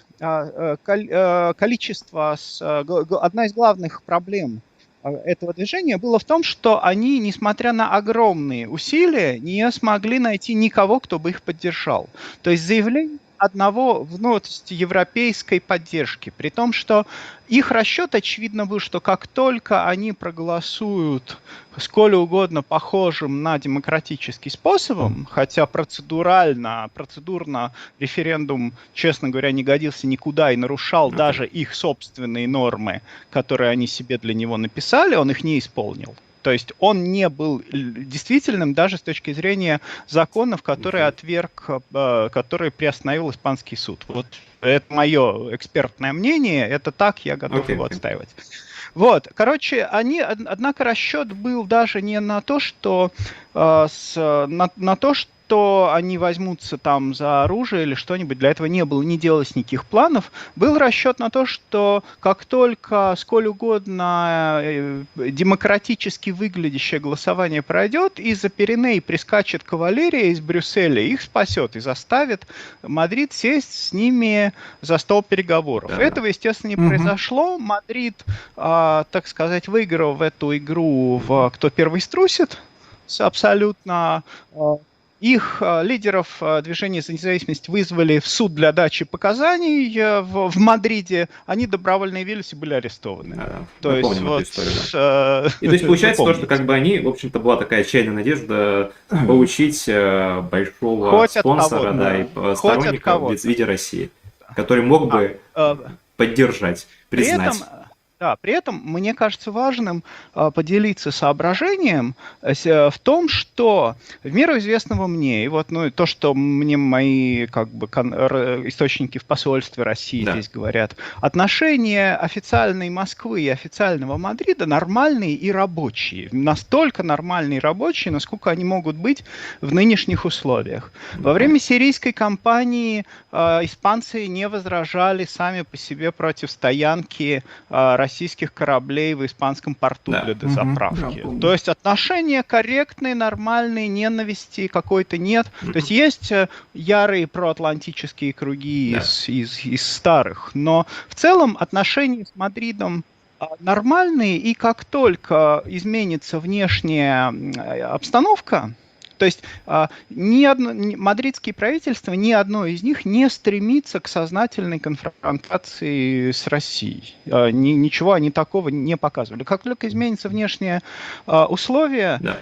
количество, одна из главных проблем этого движения было в том, что они, несмотря на огромные усилия, не смогли найти никого, кто бы их поддержал. То есть заявление одного, ну, то есть европейской поддержки, при том, что их расчет, очевидно, был, что как только они проголосуют сколь угодно похожим на демократический способом, хотя процедурально, процедурно референдум, честно говоря, не годился никуда и нарушал okay. даже их собственные нормы, которые они себе для него написали, он их не исполнил. То есть он не был действительным даже с точки зрения законов, которые отверг, которые приостановил испанский суд. Вот это мое экспертное мнение, это так, я готов okay. его отстаивать. Вот, короче, они, однако расчет был даже не на то, что, э, с, на, на то, что то они возьмутся там за оружие или что-нибудь. Для этого не было, не делалось никаких планов. Был расчет на то, что как только сколь угодно демократически выглядящее голосование пройдет, из-за Пиреней прискачет кавалерия из Брюсселя, их спасет и заставит Мадрид сесть с ними за стол переговоров. Да. Этого, естественно, не угу. произошло. Мадрид, э, так сказать, выиграл в эту игру в «Кто первый струсит» с абсолютно... Э, Их э, лидеров э, движения за независимость вызвали в суд для дачи показаний э, в, в Мадриде. Они добровольно явились и были арестованы. Да, то есть, вот, историю, да. э, и то есть получается то, что как бы они, в общем-то, была такая отчаянная надежда получить э, большого Хоть спонсора, да, и сторонника в виде России, который мог бы а, э, поддержать, признать. При этом, Да, при этом мне кажется важным э, поделиться соображением э, в том, что в меру известного мне, и вот ну, то, что мне мои как бы, кон, р, источники в посольстве России да. здесь говорят, отношения официальной Москвы и официального Мадрида нормальные и рабочие. Настолько нормальные и рабочие, насколько они могут быть в нынешних условиях. Во время сирийской кампании э, испанцы не возражали сами по себе против стоянки э, российских кораблей в испанском порту да. для дозаправки. Угу, То есть отношения корректные, нормальные, ненависти какой-то нет. Угу. То есть есть ярые проатлантические круги да. из, из, из старых, но в целом отношения с Мадридом нормальные, и как только изменится внешняя обстановка, то есть а, ни одно, ни, мадридские правительства, ни одно из них не стремится к сознательной конфронтации с Россией. А, ни, ничего они такого не показывали. Как только изменится внешние а, условия, да.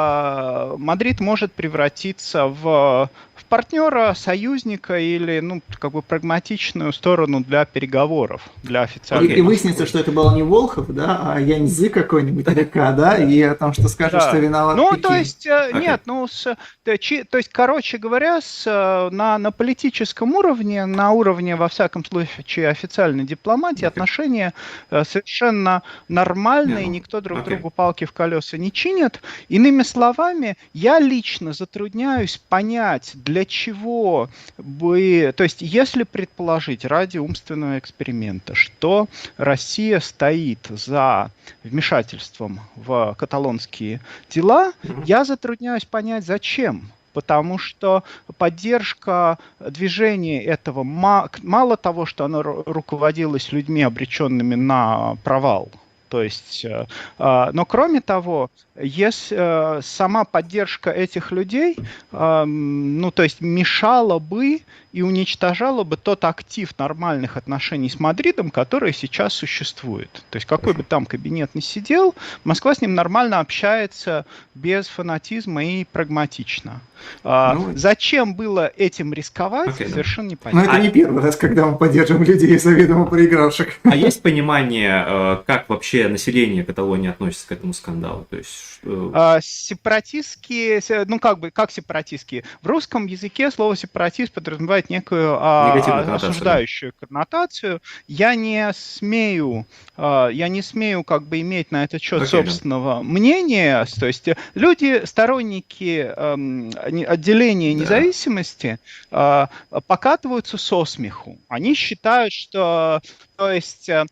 а, Мадрид может превратиться в, в партнера, союзника или ну, как бы прагматичную сторону для переговоров, для официальных. И, и выяснится, что это был не Волхов, да, а Яньзы какой-нибудь река, да, и о том, что скажет, да. что виноват Ну, Пекин. то есть, okay. нет, ну, поэтому, с, то, чи- то есть, короче говоря, с, э, на, на политическом уровне, на уровне, во всяком случае, официальной дипломатии, Окей. отношения э, совершенно нормальные, Не, ну, никто друг окей. другу палки в колеса не чинит. Иными словами, я лично затрудняюсь понять, для чего бы... То есть, если предположить ради умственного эксперимента, что Россия стоит за вмешательством в каталонские дела, Мгм. я затрудняюсь понять, зачем. Потому что поддержка движения этого, ма- мало того, что оно ру- руководилось людьми, обреченными на провал, то есть, э, э, но кроме того, если э, сама поддержка этих людей, э, ну, то есть мешала бы и уничтожала бы тот актив нормальных отношений с Мадридом, который сейчас существует. То есть какой бы там кабинет ни сидел, Москва с ним нормально общается без фанатизма и прагматично. А, Ну, зачем было этим рисковать, Окей, да. совершенно Но непонятно. это А- не первый раз, когда мы поддерживаем людей, заведомо проигравших. А есть понимание, э, как вообще население Каталонии относится к этому скандалу? То есть, что- А, сепаратистские, се- ну как бы, как сепаратистские? В русском языке слово сепаратист подразумевает некую а, Негативную а, коннотацию, осуждающую коннотацию. Я не смею, а, я не смею как бы иметь на этот счет Окей, да. собственного мнения. То есть э, люди, сторонники эм, не- отделения Да. независимости, а, покатываются со смеху. Они считают, что то есть э,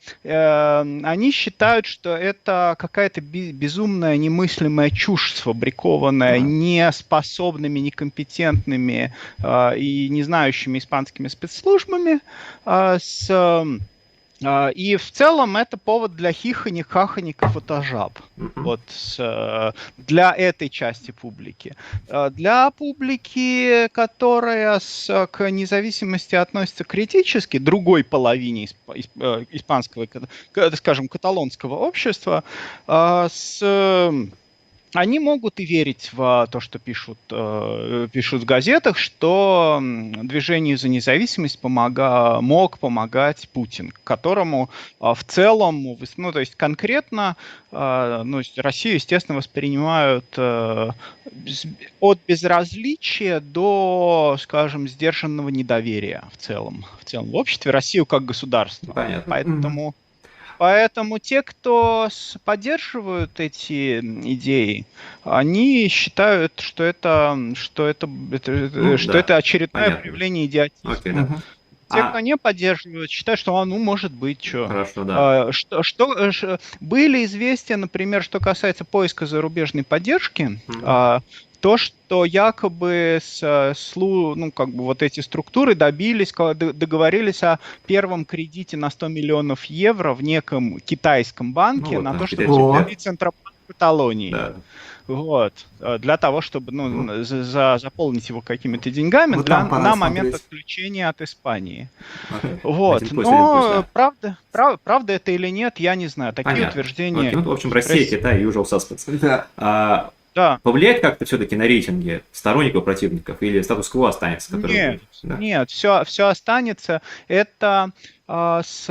э, они считают, что это какая-то би- безумная, немыслимая чушь, сфабрикованная Да. неспособными, некомпетентными э, и не знающими испанскими спецслужбами. э, с, э, э, и в целом это повод для хихоник, хахоник и фотожаб. Мгм. Вот с, э, для этой части публики. Э, Для публики, которая с- к независимости относится критически, другой половине исп- исп- э, испанского, ката- к- скажем, каталонского общества, э, с, э, они могут и верить в то, что пишут, э, пишут в газетах, что м, движению за независимость помога- мог помогать Путин, которому а, в целом, выс- ну, то есть конкретно, а, ну, с- Россию, естественно, воспринимают э, без- от безразличия до, скажем, сдержанного недоверия в целом, в целом в обществе, Россию как государство. Понятно. Поэтому, поэтому те, кто с- поддерживают эти м, идеи, они считают, что это, что это, это- это- Ну, что да, это очередное понятно. проявление идиотизма. Окей, да. Мгм. Те, А- кто не поддерживают, считают, что, а, ну, может быть, что. Хорошо, да. Что, что, э, ш- были известия, например, что касается поиска зарубежной поддержки, Мгм. а, то, что якобы с, э, слу- ну, как бы вот эти структуры добились, ко- д- договорились о первом кредите на сто миллионов евро в неком китайском банке Ну, вот, на да, то, чтобы китайский банк. закупить Центробанк Каталонии. Да. Вот. Э, Для того, чтобы ну, Ну. за- за- заполнить его какими-то деньгами Вот для, там пора на момент смотреть. отключения от Испании. Окей. Вот. Один плюс, один Но плюс, да. правда, прав- правда это или нет, я не знаю. Такие Понятно. утверждения. Окей, ну, в общем, Россия, Россия- Китай и usual suspects. Да. А, Да. повлияет как-то все-таки на рейтинги сторонников, противников, или статус-кво останется? Который Нет, будет? Да. нет, все, все останется. Это а, с,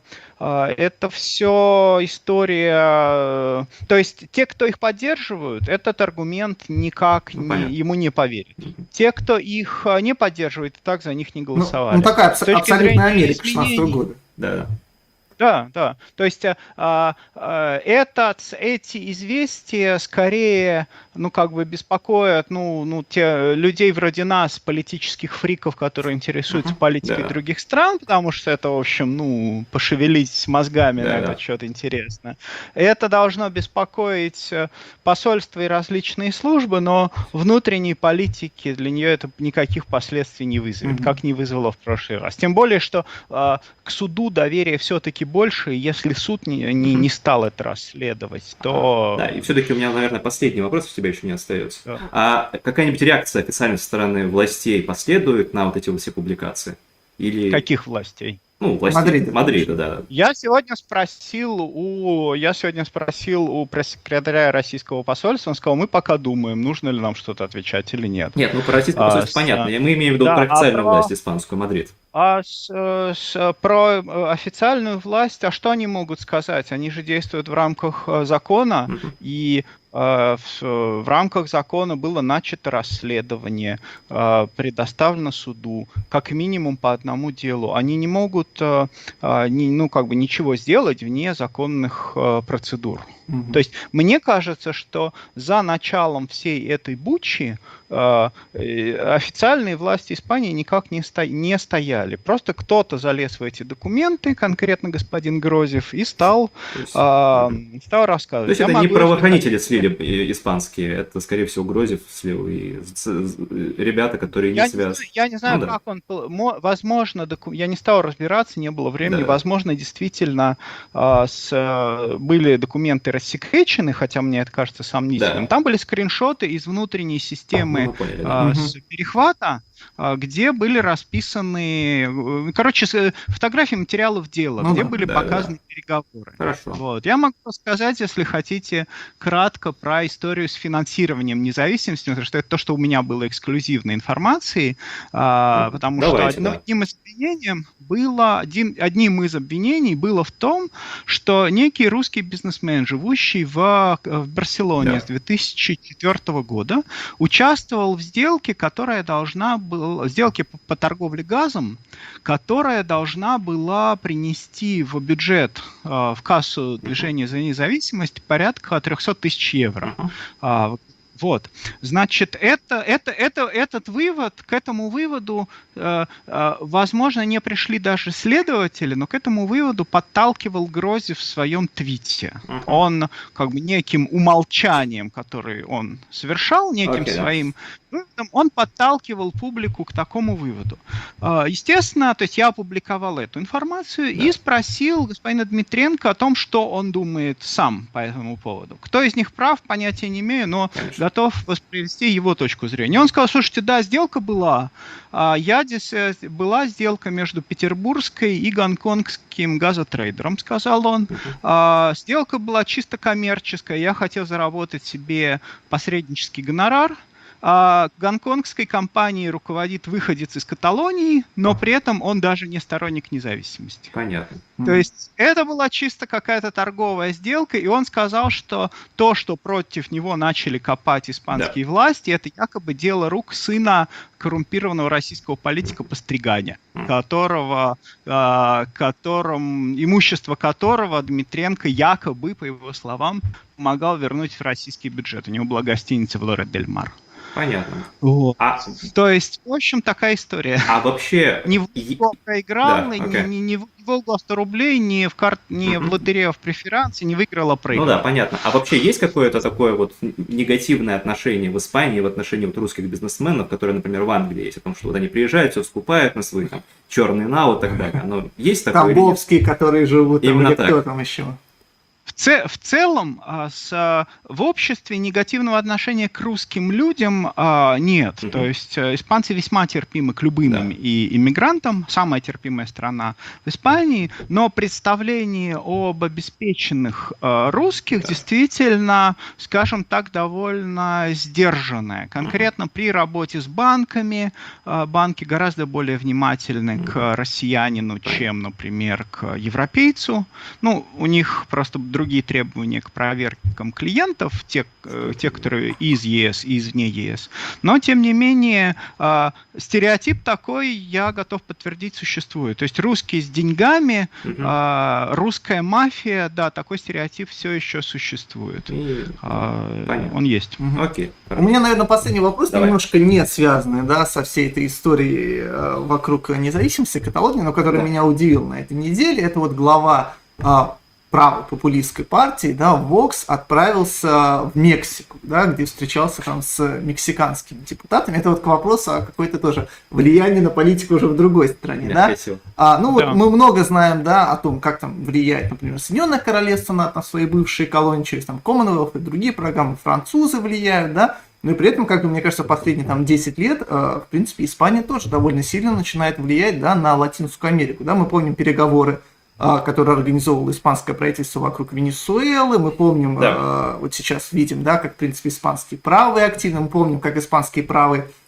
а, это все история. э, То есть те, кто их поддерживают, этот аргумент никак Ну, не- понятно. ему не поверит. Те, кто их а, не поддерживает, и так за них не Ну, голосовали. ну, такая абс- С точки абсолютная зрения Америка шестнадцатого изменений- года. Да, да. Да, да. То есть а, а, этот, эти известия скорее, ну, как бы беспокоят, ну, ну, те людей вроде нас, политических фриков, которые интересуются Мгм, политикой да. других стран, потому что это, в общем, ну, пошевелить мозгами Да, на да. этот счет интересно. Это должно беспокоить э, посольства и различные службы, но внутренней политики для нее это никаких последствий не вызовет, Мгм. как не вызвало в прошлый раз. Тем более, что а, к суду доверие все-таки больше, и если суд не, не, Мгм. не стал это расследовать, то... Да, и все-таки у меня, наверное, последний вопрос у тебя еще не остается. Да. А какая-нибудь реакция официальной со стороны властей последует на вот эти вот все публикации? Или, Каких властей? ну, властей Мадрида, Мадрида, да. Я сегодня спросил у, я сегодня спросил у пресс-секретаря российского посольства, он сказал, мы пока думаем, нужно ли нам что-то отвечать или нет. Нет, ну про российское А, посольство с- понятно. Мы имеем в виду да, про а официальную про- власть испанскую, Мадрид. А с, э, с- про э, официальную власть, а что они могут сказать? Они же действуют в рамках э, закона, Мгм. и э, в, э, в рамках закона было начато расследование, э, предоставлено суду, как минимум по одному делу. Они не могут э, э, ни- ну, как бы ничего сделать вне законных э, процедур. Мгм. То есть мне кажется, что за началом всей этой бучи э, э, официальные власти Испании никак не, сто- не стояли. Просто кто-то залез в эти документы, конкретно господин Грозев, и стал, То есть, а, мгм. стал То рассказывать. есть Я это не могу, если правоохранители хотите, слили э, испанские, это, скорее всего, Грозев слил и с- с- ребята, которые не Я не знаю, связаны. я не знаю, Ну да, как он, пол- мо- возможно, доку- я не стал разбираться, не было времени, да, возможно, действительно а, с, а, были документы рассекречены, хотя мне это кажется сомнительным. да. Там были скриншоты из внутренней Ну, системы мы поняли, да. а, Мгм. с перехвата, а, где были расписаны, э, короче, с- э, фотографии материалов дела, Ну где да. были Да, да, показаны переговоры. Хорошо. Вот. Я могу рассказать, если хотите, кратко про историю с финансированием независимости, потому что это то, что у меня было эксклюзивной информацией, а, Мгм. потому Давайте, что одно- да. одним из обвинений было, один, одним из обвинений было в том, что некий русский бизнесмен, живущий в, в Барселоне Да. с две тысячи четвёртого года, участвовал в сделке, которая должна была, сделке по, по торговле газом, которая должна была принести в бюджет, э, в кассу движения за независимость порядка триста тысяч евро. Мгм. А, вот, значит, это, это, это, этот вывод, к этому выводу, э, э, возможно, не пришли даже следователи, но к этому выводу подталкивал Грозев в своем твите. Мгм. Он как бы неким умолчанием, который он совершал, неким Окей, да. своим выводом, он подталкивал публику к такому выводу. А, Естественно, то есть я опубликовал эту информацию Да. и спросил господина Дмитренко о том, что он думает сам по этому поводу. Кто из них прав, понятия не имею, но Конечно. готов воспроизвести его точку зрения. Он сказал, слушайте, да, сделка была. А, Я здесь э, была сделка между петербургской и гонконгским газотрейдером, сказал он. Мгм. А, Сделка была чисто коммерческая. Я хотел заработать себе посреднический гонорар. А гонконгской компанией руководит выходец из Каталонии, но при этом он даже не сторонник независимости. Понятно. То есть это была чисто какая-то торговая сделка, и он сказал, что то, что против него начали копать испанские власти, это якобы дело рук сына коррумпированного российского политика Постриганя, Мгм. которого, а, которым, имущество которого Дмитренко якобы, по его словам, помогал вернуть в российский бюджет. У него была гостиница в Лорет-дель-Мар. Понятно. Вот. А, То есть, в общем, такая история. а вообще... Не в е- Волгу проиграл, Да, и окей. не, не, не в Волгу сто рублей, не в, карт, не в Мгм. лотерею, а в преферансе, не выиграла, а Ну проиграла. да, понятно. А вообще есть какое-то такое вот негативное отношение в Испании в отношении вот русских бизнесменов, которые, например, в Англии есть, о том, что вот они приезжают, все скупают на свои там черные нау и так далее. Но есть такое или нет? Тамбовские, которые живут там, Именно или так. кто там еще. В, це- в целом, а, с, а, в обществе негативного отношения к русским людям а, нет. Мгм. То есть а, испанцы весьма терпимы к любым Да. им- и иммигрантам, самая терпимая страна в Испании, но представление об обеспеченных а, русских Да. действительно, скажем так, довольно сдержанное. Конкретно при работе с банками, а, банки гораздо более внимательны к Мгм. россиянину, чем, например, к европейцу. Ну, у них просто другие требования к проверкам клиентов, те, э, те, которые из ЕС и извне ЕС. Но, тем не менее, э, стереотип такой, я готов подтвердить, существует. То есть русские с деньгами, Мгм. э, русская мафия, да, такой стереотип все еще существует. И- Э, Понятно. Он есть. Мгм. Окей. У меня, наверное, последний вопрос, Давай. немножко не связанный, да, со всей этой историей э, вокруг независимости Каталонии, но который Да. меня удивил на этой неделе. Это вот глава а, правопопулистской партии, да, Вокс, отправился в Мексику, да, где встречался там с мексиканскими депутатами. Это вот к вопросу о какой-то тоже влиянии на политику уже в другой стране, да. Мягкая сила. А, ну Да. вот мы много знаем, да, о том, как там влияет, например, Соединенное Королевство на, на свои бывшие колонии через там Commonwealth и другие программы, французы влияют, да, но и при этом, как бы, мне кажется, последние там десять лет, э, в принципе, Испания тоже довольно сильно начинает влиять, да, на Латинскую Америку, да, мы помним переговоры, э, которые организовывало испанское правительство вокруг Венесуэлы, мы помним, Да. э, вот сейчас видим, да, как, в принципе, испанские правые активно, мы помним, как испанские правые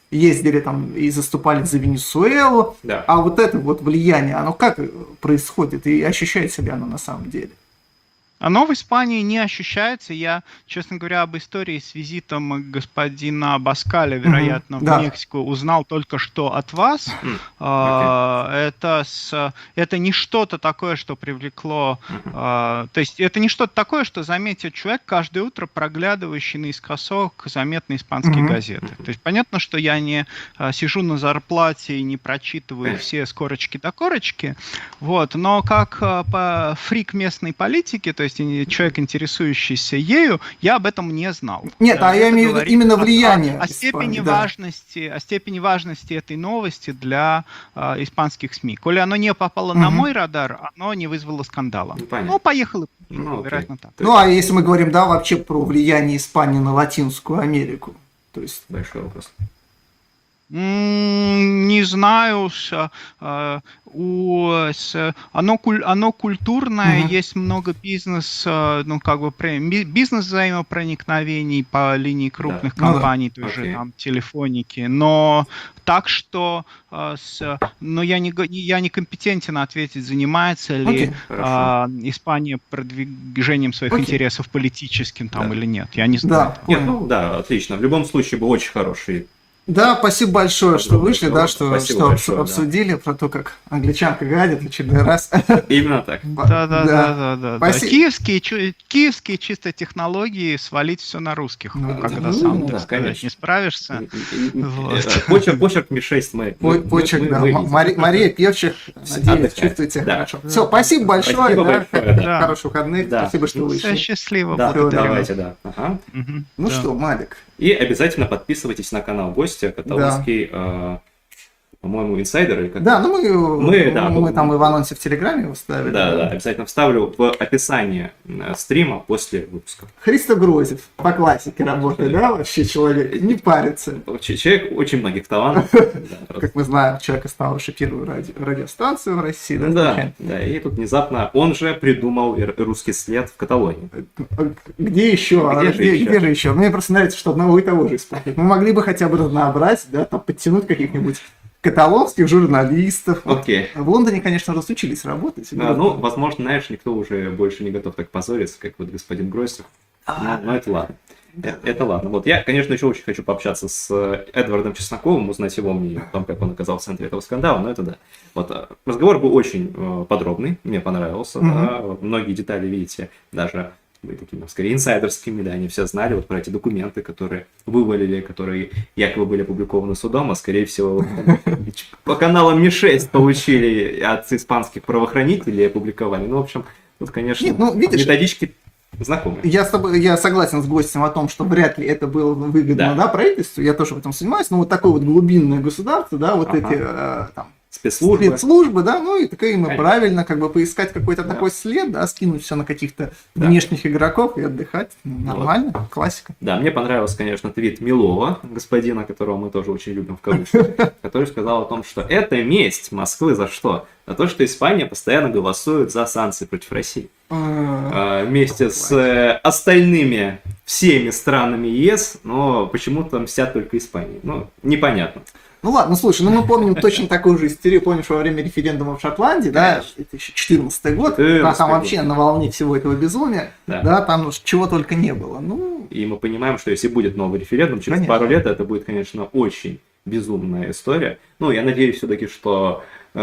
ездили там и заступали за Венесуэлу. Да. А вот это вот влияние, оно как происходит и ощущает себя оно на самом деле? Оно в Испании не ощущается. Я, честно говоря, об истории с визитом господина Баскаля, вероятно, Мгм, в да. Мексику узнал только что от вас. М, А, Это, с- это не что-то такое, что привлекло... Мгм. а, То есть это не что-то такое, что заметит человек каждое утро, проглядывающий наискосок заметные испанские Мгм. газеты. То есть понятно, что я не а, сижу на зарплате и не прочитываю Конечно. все с корочки до корочки, вот, но как а, по фрик местной политики, то есть и человек, интересующийся ею, я об этом не знал. Нет, а Это я имею в виду говорит именно о- влияние О, о Испании, степени да. важности, о степени важности этой новости для а, испанских СМИ. Коли оно не попало на Мгм. мой радар, оно не вызвало скандала. Ну, понятно. Ну, поехало, Ну, окей. вероятно, так. То Ну, а если мы говорим, да, вообще про влияние Испании на Латинскую Америку, то есть... Большой вопрос. М, Не знаю, с, а, у, с- оно, куль- оно культурное, Мгм. есть много бизнес, а, ну, как бы, про- ми- бизнес взаимопроникновений по линии крупных Ну да. компаний, тоже Окей. там телефоники, но так что, а, с, но я не, го- я не компетентен ответить, занимается ли Окей, хорошо. а, Испания продвижением своих Окей. интересов политическим там Да. или нет, я не знаю. Да, этого. Нет, понял. ну да, отлично. В любом случае был очень хороший. Да, спасибо большое, что Огромное вышли, слово. да, что, Спасибо что большое, да. обсудили про то, как англичанка гадит в очередной раз. Именно так. Да, да, да, да, да, да. Спасибо. Киевские, чу- киевские чисто технологии свалить все на русских, Ну, когда да, сам, ну, так да, сказать, конечно. не справишься. Вот. Это, Почерк, почерк Ми шесть мы. По- мы- Почерк, мы- да. мы М- видим. Мари- Мария Певчих, надеюсь, Отдыхает. чувствуете себя Да. хорошо. Все, спасибо большое. Спасибо да. большое, да. Хороших выходных. Да. Спасибо, что Ну, Всё, вышли. счастливо. Да, благодарю. давайте, да. Ага. Мгм, Ну да. что, Малик, И обязательно подписывайтесь на канал Гостя, каталонский, э, по-моему, инсайдер или как. да, ну мы, Мы, да, мы мы- там и в анонсе в Телеграме его ставили. Да, да, обязательно вставлю в описании э, стрима после выпуска. Христо Грозев, по классике работает, да, вообще человек, не парится. Ч- Человек очень многих талантов. Да, просто. Как мы знаем, человек основавший первую ради- радиостанцию в России, да, Да, случайно. да, и тут внезапно он же придумал и р- русский след в Каталонии. Где еще? Где А, же где, еще? где же еще? Мне просто нравится, что одного и того же используют. Мы могли бы хотя бы разнообразить, да, там подтянуть каких-нибудь каталонских журналистов. Вот. Окей. В Лондоне, конечно, разучились работать. Да, ну, возможно, знаешь, никто уже больше не готов так позориться, как вот господин Гройсов. Но, но это ладно. Э- Это ладно. Вот я, конечно, еще очень хочу пообщаться с э, Эдвардом Чесноковым, узнать его мнение о том, как он оказался в центре этого скандала, но это да. Вот э, разговор был очень э, подробный, мне понравился. Мгм. Да, вот многие детали, видите, даже были такими, скорее, инсайдерскими, да, они все знали вот про эти документы, которые вывалили, которые якобы были опубликованы судом, а скорее всего по каналам Ми шесть получили от испанских правоохранителей и опубликовали. Ну, в общем, тут, конечно, Нет, ну, видишь, методички знакомые. Я с тобой, я согласен с гостем о том, что вряд ли это было выгодно, Да. да, правительству. Я тоже в этом занимаюсь. Но вот такое вот глубинное государство, да, вот Ага. эти э, там Спецслужбы. спецслужбы, да, ну и такое им Конечно. правильно, как бы поискать какой-то Да. такой след, да, скинуть все на каких-то Да. внешних игроков и отдыхать. Ну, нормально, классика. Да, мне понравился, конечно, твит Милова, господина, которого мы тоже очень любим в кавычках, который сказал о том, что это месть Москвы за что? За то, что Испания постоянно голосует за санкции против России. Э, А, Вместе с э, остальными всеми странами ЕС, но почему-то мстят только Испании. Ну, непонятно. Ну ладно, слушай, ну мы помним точно такую же истерию, помнишь, во время референдума в Шотландии, да, Конечно. две тысячи четырнадцатый год, да, четырнадцатый там год. вообще на волне всего этого безумия, Да. да, там уж чего только не было. Ну, И мы понимаем, что если будет новый референдум, через Конечно. пару лет это будет, конечно, очень безумная история. Ну, я надеюсь все-таки, что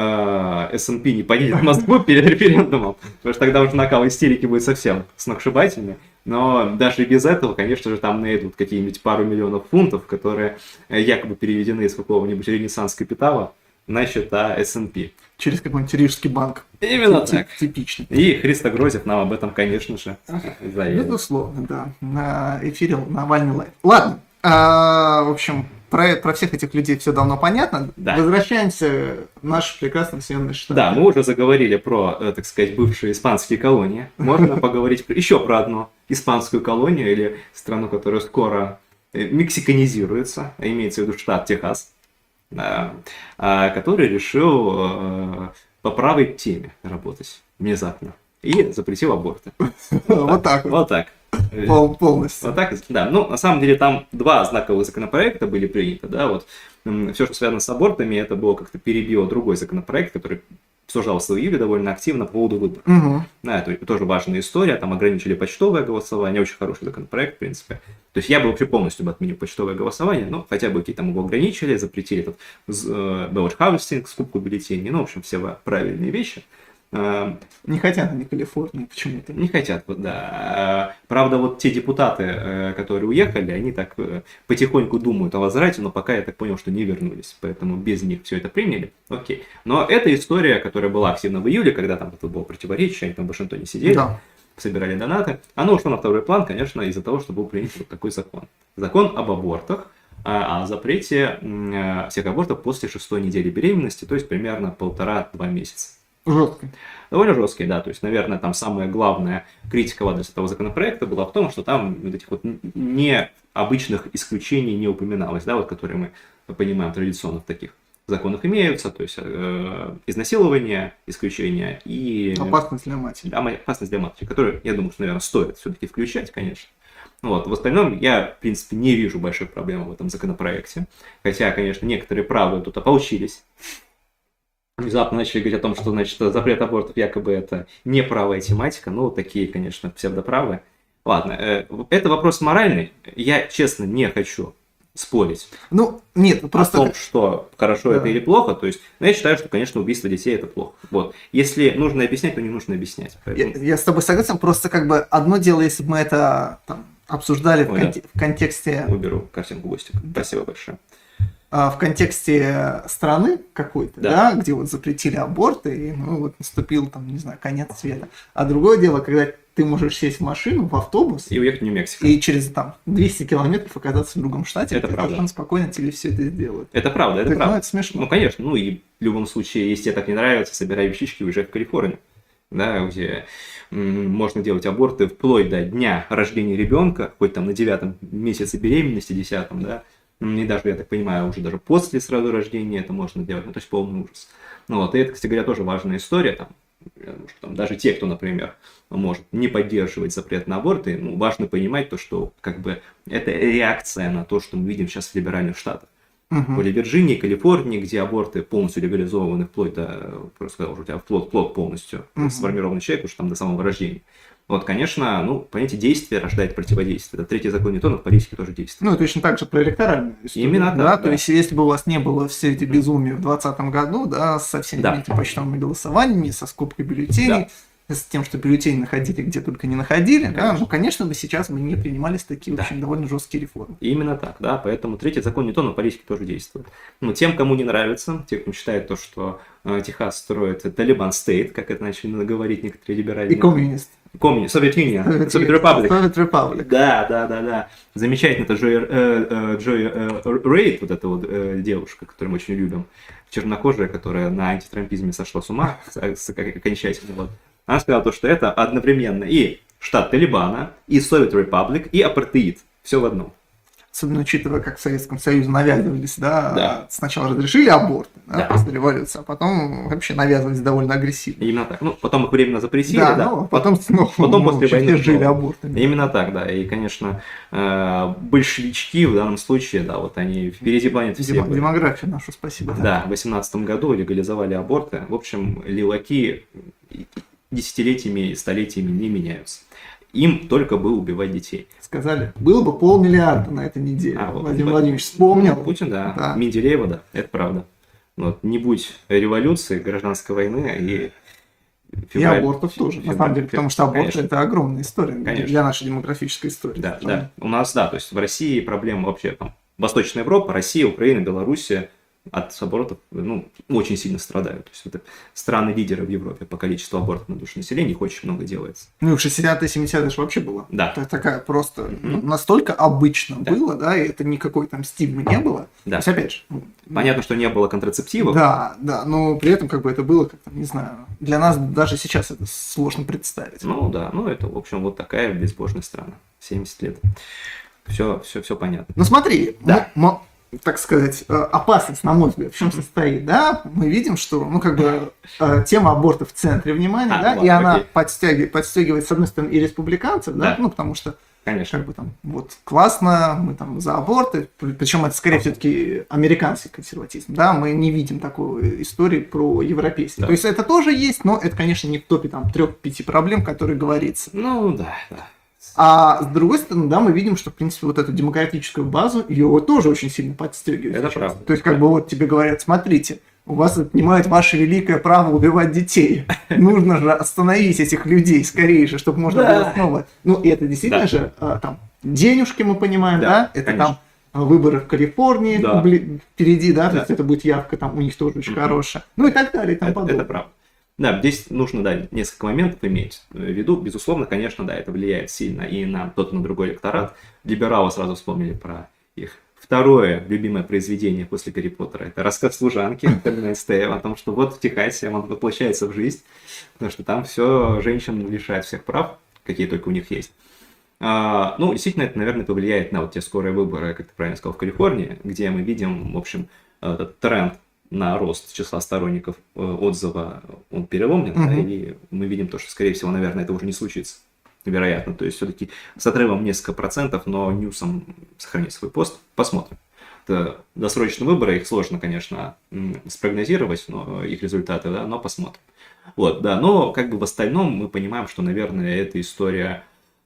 э, эс энд пи не поедет в Москву перед референдумом, потому что тогда уже накал истерики будет совсем сногсшибательный. Но даже и без этого, конечно же, там найдут какие-нибудь пару миллионов фунтов, которые э, якобы переведены из какого-нибудь ренессанс капитала на счета эс энд пи. через какой-нибудь рижский банк. Именно Тип- так. Типично. И Христо Грозев нам об этом, конечно же, заявил. Безусловно, да. На эфире Навальный лайв. Ладно. а, в общем, про, про всех этих людей все давно понятно. Да. Возвращаемся в наши прекрасные Соединенные Штаты. Да, мы уже заговорили про, э, так сказать, бывшие испанские колонии. Можно поговорить про- еще про одну испанскую колонию или страну, которая скоро э, мексиканизируется, а имеется в виду штат Техас, да, а, который решил э, по правой теме работать внезапно. и запретил аборты. Вот так вот. Вот так. Пол- Полностью. Вот так, да. Ну, на самом деле, там два знаковых законопроекта были приняты, да, вот. Все, что связано с абортами, это было как-то перебило другой законопроект, который обсуждался в июле довольно активно по поводу выборов. Мгм. Да, это тоже важная история, там ограничили почтовое голосование, очень хороший законопроект, в принципе. То есть я бы вообще полностью бы отменил почтовое голосование, но хотя бы какие-то там его ограничили, запретили этот ballot harvesting, скупку бюллетеней, ну, в общем, все правильные вещи. Э, Не хотят они Калифорнии почему-то. Не хотят, вот, да. А, Правда, вот те депутаты, э, которые уехали, они так э, потихоньку думают о возврате, но пока я так понял, что не вернулись. Поэтому без них все это приняли. Окей. Но эта история, которая была активна в июле, когда там это было противоречие, они там в Вашингтоне сидели, Да. собирали донаты, оно ушло на второй план, конечно, из-за того, что был принят вот такой закон. Закон об абортах, а, о запрете м, э, всех абортов после шестой недели беременности, то есть примерно полтора-два месяца. Жестко. Довольно жесткий, да, то есть, наверное, там самая главная критика в адрес этого законопроекта была в том, что там вот этих вот необычных исключений не упоминалось, да, вот которые мы понимаем традиционно в таких законах имеются, то есть э, изнасилование, исключения и Опасность для матери. да, опасность для матери, которую, я думаю, что, наверное, стоит все-таки включать, конечно. Вот. В остальном я, в принципе, не вижу большой проблемы в этом законопроекте, хотя, конечно, некоторые правые тут ополчились. Внезапно начали говорить о том, что, значит, запрет абортов якобы это не правая тематика. Ну, такие, конечно, псевдоправые. Ладно, э, это вопрос моральный. Я, честно, не хочу спорить Ну, нет, о просто... том, что хорошо Да. это или плохо. То есть, ну, я считаю, что, конечно, убийство детей это плохо. Вот. Если нужно объяснять, то не нужно объяснять. Я, Поэтому- я с тобой согласен, просто как бы одно дело, если бы мы это там, обсуждали в, Ой, конте- в контексте Уберу картинку Бостика. Спасибо большое. а, в контексте страны какой-то, Да. да. где вот запретили аборты, и ну вот наступил там, не знаю, конец света. А другое дело, когда ты можешь сесть в машину, в автобус, И уехать в Нью-Мексико. и через там двести километров оказаться в другом штате, Это и правда. он спокойно тебе все это сделает. Это правда, это Так, ну, правда. это смешно. Ну, конечно, ну и в любом случае, если тебе так не нравится, собирай вещички и уезжай в Калифорнию, да, где м, можно делать аборты вплоть до дня рождения ребенка, хоть там на девятом месяце беременности, десятом, да, М, и даже, я так понимаю, уже даже после сразу рождения это можно делать, ну, то есть полный ужас. Ну, вот, и это, кстати говоря, тоже важная история, там, потому что там даже те, кто, например, может не поддерживать запрет на аборты, ну, важно понимать то, что, как бы, это реакция на то, что мы видим сейчас в либеральных штатах. Мгм. Вроде Вирджинии, Калифорнии, где аборты полностью легализованы, вплоть до, просто сказал уже, у тебя плод, плод полностью Мгм. сформированный человек, уже там до самого рождения. Вот, конечно, ну, понятие действия рождает противодействие. Это третий закон Ньютона, в политике тоже действует. Ну, точно так же про электоральную историю. Именно так, да, да. То есть, если бы у вас не было все эти безумия в двадцатом году, да, со всеми Да. этими почтовыми голосованиями, со скупкой бюллетеней, с тем, что бюллетени находили где только не находили, да, Конечно. ну, конечно, бы сейчас мы не принимались такие, в Да. общем, довольно жесткие реформы. Именно так, да, поэтому третий закон Ньютона в политике тоже действует. Ну, тем, кому не нравится, те, кто считает то, что э, Техас строит Талибан стейт, как это начали говорить некоторые либеральные... И коммунист. Коммуни- Совет Union, Совет Репаблик. Совет Репаблик. Да, да, да, да. Замечательно, это Джой, э, э, Джой э, Рейд, вот эта вот э, девушка, которую мы очень любим, чернокожая, которая на антитрампизме сошла с ума с- с- как- окончательно. Вот. Она сказала то, что это одновременно и штат Талибана, и Совет Репаблик, и апартеид. Все в одном. Особенно учитывая, как в Советском Союзе навязывались, да, Да. сначала разрешили аборт, да, Да. после революции, а потом вообще навязывались довольно агрессивно. Именно так. Ну, потом их временно запретили, Да, да. ну, а потом снова потом ну, после чуть войны не жили снова. абортами. Именно так, да. И, конечно, э, большевички в данном случае, да, вот они впереди планеты все Демо- были. Демографию нашу, спасибо. Да, в восемнадцатом году легализовали аборты. В общем, лилаки десятилетиями и столетиями не меняются. Им только бы убивать детей. Сказали, было бы полмиллиарда на этой неделе. А, вот, Владимир вот. Владимирович вспомнил. Путин, да. Да. Менделеева, да, это правда. Вот, не будь революции, гражданской войны и... И абортов тоже, на февраль- самом деле, потому что аборт Конечно. это огромная история Конечно. для нашей демографической истории. Да, да. У нас, да, то есть в России проблема вообще там Восточная Европа, Россия, Украина, Белоруссия от абортов, ну, очень сильно страдают. То есть это страны-лидеры в Европе по количеству абортов на душу населения, их очень много делается. Ну и в шестидесятые, семидесятые же вообще было. Да. Это такая просто Мгм. ну, настолько обычно Да. было, да, и это никакой там стигмы не было. Да. То есть, опять же, ну, Понятно, что не было контрацептивов. да, да, но при этом как бы это было как-то, не знаю, для нас даже сейчас это сложно представить. Ну да, ну это, в общем, вот такая безбожная страна. семьдесят лет. Все, все, все понятно. Ну смотри, Да. м- м- так сказать, опасность, на мой взгляд, в чем состоит, да, мы видим, что, ну, как бы, тема аборта в центре внимания, А, да, ладно, и она окей. подстегивает, подстегивает, с одной стороны, и республиканцев, да, Да. ну, потому что, Конечно. как бы там, вот, классно, мы там за аборты, причем это скорее все-таки американский консерватизм, да, мы не видим такой истории про европейский. Да. То есть это тоже есть, но это, конечно, не в топе там трех-пяти проблем, которые говорится. Ну, да, да. А с другой стороны, да, мы видим, что, в принципе, вот эту демократическую базу, ее тоже очень сильно подстегивает. Это сейчас. правда. То есть, как бы вот тебе говорят, смотрите, у вас отнимают ваше великое право убивать детей. Нужно же остановить этих людей скорее же, чтобы можно Да. было снова... Ну, и это действительно Да. же а, там денежки, мы понимаем, Да, да? Это конечно. там а, выборы в Калифорнии Да. бли- впереди, да? То Да. есть это будет явка там у них тоже очень Мгм. хорошая. Ну и так далее, и тому Это, подобное. это правда. Да, здесь нужно, да, несколько моментов иметь в виду. Безусловно, конечно, да, это влияет сильно и на тот, и на другой электорат. Либералы сразу вспомнили про их второе любимое произведение после Гарри Поттера. Это рассказ служанки Тернест о том, что вот в Техасе он воплощается в жизнь, потому что там все женщин лишает всех прав, какие только у них есть. А, ну, действительно, это, наверное, повлияет на вот те скорые выборы, как ты правильно сказал, в Калифорнии, где мы видим, в общем, этот тренд на рост числа сторонников э, отзыва, он переломлен, да, Мгм. и мы видим то, что, скорее всего, наверное, это уже не случится. Вероятно. То есть, все-таки с отрывом несколько процентов, но Ньюсом сохранит свой пост. Посмотрим. Это досрочные выборы, их сложно, конечно, м, спрогнозировать, но их результаты, да, но посмотрим. Вот, да, но как бы в остальном мы понимаем, что, наверное, эта история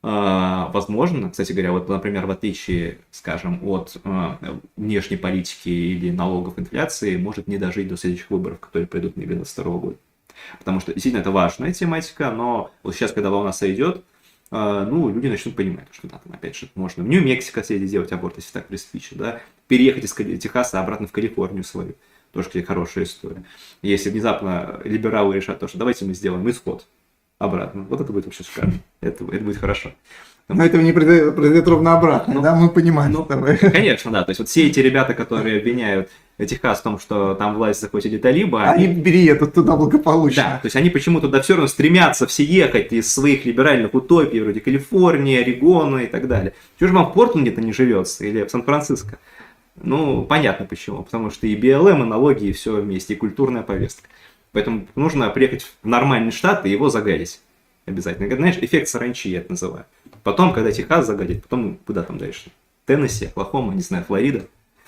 а, возможно. Кстати говоря, вот, например, в отличие, скажем, от а, внешней политики или налогов, инфляции, может не дожить до следующих выборов, которые пройдут в две тысячи двадцать второго года. Потому что действительно это важная тематика, но вот сейчас, когда волна сойдет, а, ну, люди начнут понимать, что да, там, опять же, можно в Нью-Мексико съездить делать аборт, если так приспичит, да, переехать из Кали- Техаса обратно в Калифорнию свою. Тоже, кстати, хорошая история. Если внезапно либералы решат то, что давайте мы сделаем исход обратно, вот это будет вообще шикарно. Это, это будет хорошо. Но этого не произойдет, произойдет ровно обратно, Ну, да, мы понимаем. ну, с тобой. Конечно, да. То есть вот все эти ребята, которые обвиняют Техас в том, что там власть захватили талибы, Они переедут туда благополучно. да, то есть они почему-то туда все равно стремятся все ехать из своих либеральных утопий, вроде Калифорнии, Орегона и так далее. Чего же вам в Портленде-то не живется или в Сан-Франциско? Ну, понятно почему. Потому что и би эл эм, и налоги, и все вместе, и культурная повестка. Поэтому нужно приехать в нормальный штат и его загадить. Обязательно. Знаешь, эффект саранчи я это называю. Потом, когда Техас загадит, потом куда там дальше? Теннесси, Оклахома, не знаю, Флорида.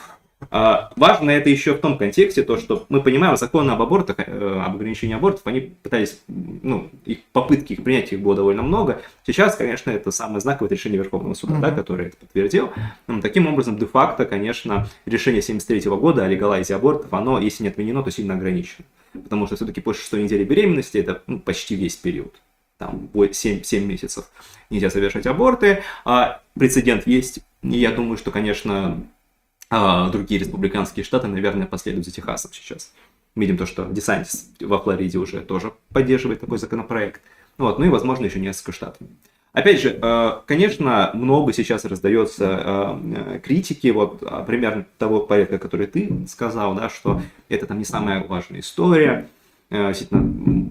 А, важно это еще в том контексте, то, что мы понимаем, законы об абортах, э, об ограничении абортов, они пытались, ну, их попытки их принять, их было довольно много. Сейчас, конечно, это самое знаковое решение Верховного суда, Mm-hmm. да, которое это подтвердил. Ну, таким образом, де-факто, конечно, решение семьдесят третьего года о легалайзе абортов, оно, если не отменено, то сильно ограничено. Потому что все-таки после шестой недели беременности это, ну, почти весь период. Там семь, семь месяцев нельзя совершать аборты. А прецедент есть. И я думаю, что, конечно, другие республиканские штаты, наверное, последуют за Техасом сейчас. Видим то, что Десантис во Флориде уже тоже поддерживает такой законопроект. Вот. Ну и, возможно, еще несколько штатов. Опять же, конечно, много сейчас раздается критики, вот примерно того порядка, который ты сказал, да, что это там не самая важная история, действительно,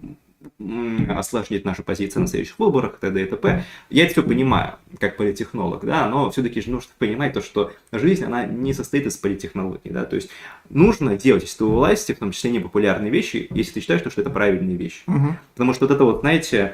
осложнит нашу позицию на следующих выборах, т.д. и т.п. Я это все понимаю, как политтехнолог, да, но все-таки же нужно понимать то, что жизнь, она не состоит из политтехнологий, да, то есть нужно делать, если ты у власти, в том числе непопулярные вещи, если ты считаешь, что это правильные вещи. Угу. Потому что вот это вот, знаете,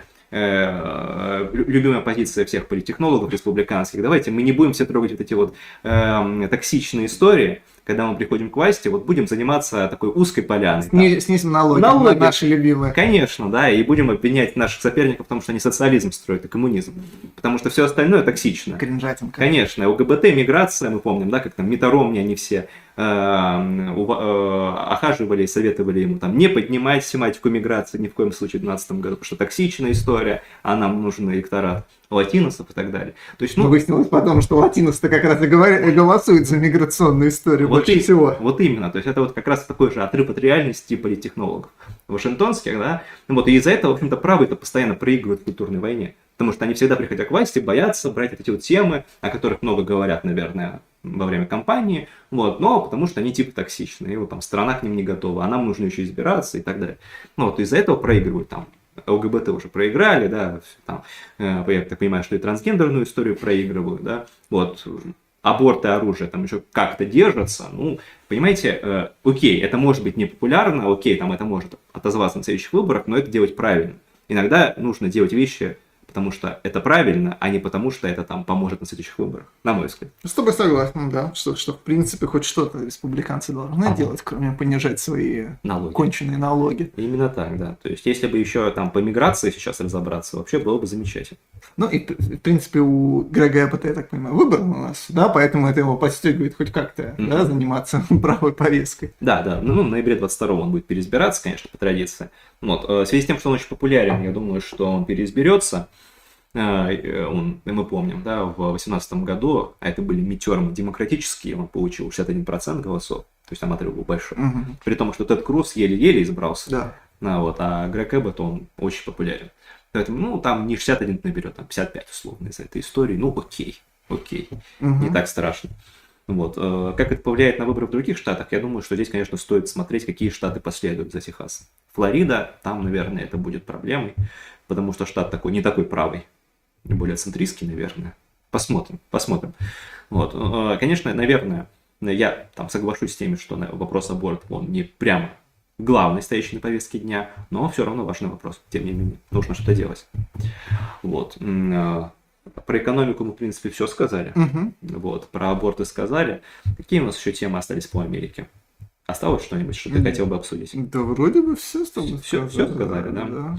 э, любимая позиция всех политтехнологов республиканских, давайте мы не будем все трогать вот эти вот э, токсичные истории, когда мы приходим к власти, вот будем заниматься такой узкой поляной. Сни- снизим налоги, Налоги. наши любимые. Конечно, да, и будем обвинять наших соперников в том, что они социализм строят и коммунизм. Потому что все остальное токсично. Кринжатинка. Конечно, ЛГБТ, миграция, мы помним, да, как там Митаромни, они все э, ува- э, охаживали и советовали ему там не поднимать тематику миграции ни в коем случае в две тысячи двенадцатом году, потому что токсичная история, а нам нужен электорат латиносов и так далее. То есть, Ну, ну, выяснилось потом, что латинос-то как раз и говори- голосует за миграционную историю Вот больше и- всего. Вот именно, то есть это вот как раз такой же отрыв от реальности политтехнологов вашингтонских, да, ну вот, и из-за этого, в общем-то, правые-то постоянно проигрывают в культурной войне, потому что они всегда, приходя к власти, боятся брать вот эти вот темы, о которых много говорят, наверное, во время кампании, вот, но потому что они типа токсичные, и вот там страна к ним не готова, а нам нужно еще избираться и так далее. Ну вот, из-за этого проигрывают там. ЛГБТ уже проиграли, да, там, э, я так понимаю, что и трансгендерную историю проигрывают, да, вот. аборт и оружие там еще как-то держатся, ну, понимаете, э, окей, это может быть непопулярно, окей, там это может отозваться на следующих выборах, но это делать правильно. Иногда нужно делать вещи, потому что это правильно, а не потому что это там поможет на следующих выборах, на мой взгляд. С тобой согласен, да, что, что в принципе хоть что-то республиканцы должны Ага. делать, кроме понижать свои Налоги. конченые налоги. Именно так, да. То есть, если бы еще там по миграции сейчас разобраться, вообще было бы замечательно. Ну и, в принципе, у Грега Эббота, я так понимаю, выбор у нас, да, поэтому это его подстегивает хоть как-то, Мгм. да, заниматься правой повесткой. Да, да, ну, в ноябре двадцать второго он будет переизбираться, конечно, по традиции. Вот. э, В связи с тем, что он очень популярен, я думаю, что он переизберется. Э, э, Он, мы помним, да, в две тысячи восемнадцатом году, а это были мидтермы демократические, он получил шестьдесят один процент голосов, то есть там отрыв был большой. Мгм. При том, что Тед Круз еле-еле избрался, Да. а, вот, а Грег Эббот, он очень популярен. Поэтому, ну, там не шестьдесят один наберет, там пятьдесят пять условно из-за этой истории, ну, окей, окей, Мгм. не так страшно. Вот. э, Как это повлияет на выборы в других штатах, я думаю, что здесь, конечно, стоит смотреть, какие штаты последуют за Техасом. Флорида, там, наверное, это будет проблемой, потому что штат такой, не такой правый, более центристский, наверное. Посмотрим, посмотрим. Вот. э, Конечно, наверное, я там соглашусь с теми, что на- вопрос аборта, он не прямо главный, стоящий на повестке дня, но все равно важный вопрос. Тем не менее, нужно что-то делать. Вот. М, э, Про экономику мы, в принципе, все сказали. Мгм. Вот, про аборты сказали. Какие у нас еще темы остались по Америке? Осталось что-нибудь, что ты Нет. хотел бы обсудить? Да вроде бы все с тобой Всё- всё сказали, да? да.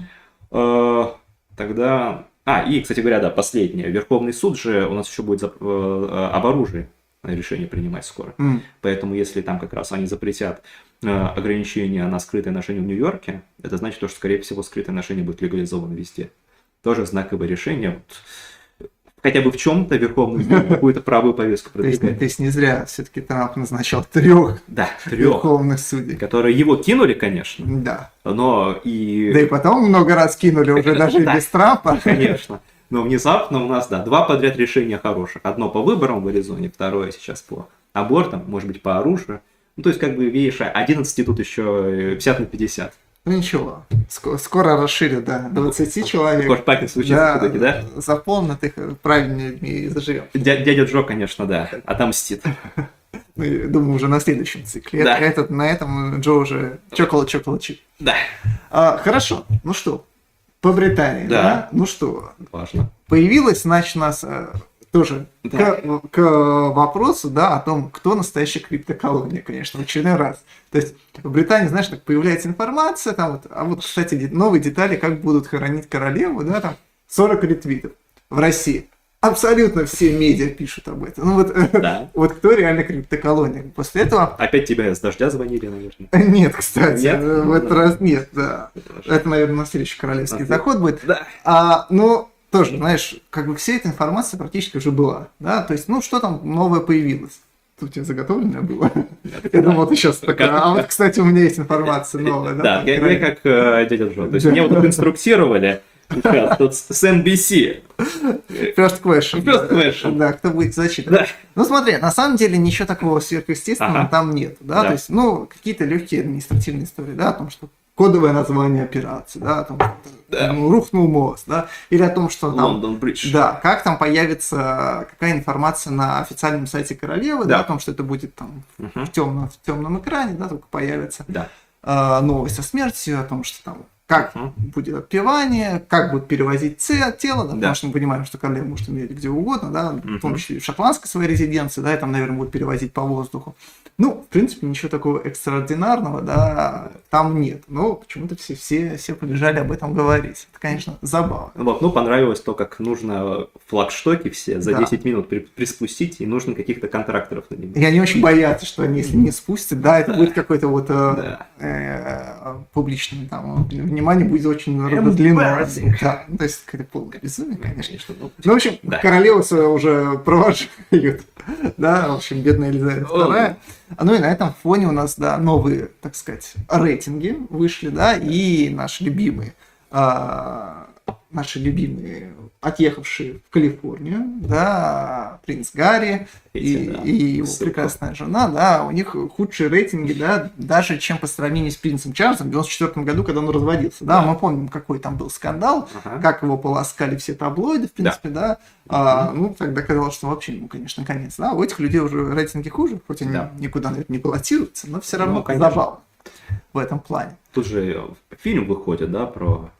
Э, Тогда... А, и, кстати говоря, да, последнее. Верховный суд же у нас еще будет зап- э, об оружии решение принимать скоро. М. Поэтому, если там как раз они запретят э, ограничения на скрытое ношение в Нью-Йорке, это значит, что, скорее всего, скрытое ношение будет легализовано везде. Тоже знаковое решение. Вот. Хотя бы в чем-то Верховный суд какую-то правую повестку То есть, продвигает. то есть не зря все-таки Трамп назначал трех Да, трех. верховных судей. Которые его кинули, конечно, Да. но и... Да и потом много раз кинули уже даже и Да. без Трампа. Конечно. Но внезапно у нас, да, два подряд решения хороших. Одно по выборам в Аризоне, второе сейчас по абортам, может быть, по оружию. Ну, то есть, как бы, видишь, одиннадцать тут еще пятьдесят на пятьдесят. Ну ничего, ск- скоро расширят до двадцати человек. Кортпакинг случится все-таки, да? Заполнят их правильными людьми и заживем. Дя- Дядя Джо, конечно, да, отомстит. Ну, я думаю, уже на следующем цикле. Да. Этот, на этом Джо уже чоколад-чоколад-чип. Да, А, хорошо, ну что, по Британии, да. Да. Ну что, важно. появилась, значит, у нас э, тоже Да. к, к вопросу, да, о том, кто настоящая криптоколония, конечно, в очередной раз. То есть в Британии, знаешь, так появляется информация, там вот, а вот, кстати, де- новые детали, как будут хоронить королеву, да, там сорок ретвитов в России. Абсолютно все медиа пишут об этом. Ну вот, Да. вот кто реально криптоколония. После этого Опять тебя с дождя звонили, наверное. нет, кстати, Нет? в этот Ну, раз нет, да. Хорошо. Это, наверное, на следующий королевский На след- заход будет. Да. А, ну, тоже, знаешь, как бы вся эта информация практически уже была, да, то есть, ну, что там новое появилось? Тут у тебя заготовленное было? Я думал, ты сейчас такая, а вот, кстати, у меня есть информация новая, да? Да, там, я, я королева. как э, дядя Джо. То есть Да. меня вот тут инструктировали сейчас, тут с эн би си. First question. First question. Да, кто будет зачитывать. Да. Ну, смотри, на самом деле ничего такого сверхъестественного Ага. там нет, да, Да. то есть, ну, какие-то легкие административные истории, да, о том, что кодовое название операции, да, о том, что Да. ну, рухнул мост, да, или о том, что там, Лондон Бридж. да, как там появится какая информация на официальном сайте королевы, да, Да. о том, что это будет там Мгм. в темном, в темном экране, да, только появится Да. а, новость о смерти, о том, что там как Мгм. будет отпевание, как будут перевозить це- тело, да, Да. потому что мы понимаем, что королева может умереть где угодно, да, в том Мгм. числе и в шотландской своей резиденции, да, и там, наверное, будут перевозить по воздуху. Ну, в принципе, ничего такого экстраординарного, да, там нет. Но почему-то все, все, все побежали об этом говорить. Это, конечно, забавно. Вот, ну, понравилось то, как нужно флагштоки все за Да. десять минут при- приспустить, и нужно каких-то контракторов на них. И они очень боятся, что они, если не спустят, да, это будет какой-то вот э, Да. э, публичный, там, внимание будет очень разозлено. Embarrassing. Да, ну, то есть, какое-то полное безумие, конечно. Конечно, ну, Ну, в общем, Да. королеву свою уже провожают, да, в общем, бедная Елизавета вторая. А ну и на этом фоне у нас, да, новые, так сказать, рейтинги вышли, да, и наши любимые а, наши любимые, отъехавшие в Калифорнию, да, принц Гарри и, Эти, да, и его ссылка. прекрасная жена, да, у них худшие рейтинги, да, даже чем по сравнению с принцем Чарльзом в девяносто четвёртом году, когда он разводился, да, Да. мы помним, какой там был скандал, Ага. как его полоскали все таблоиды, в принципе, да, А, ну, тогда казалось, что вообще ему, конечно, конец, да, у этих людей уже рейтинги хуже, хоть они Да. никуда, наверное, не баллотируются, но все равно Ну, конечно. забавно в этом плане. Тут же фильм выходит, да, про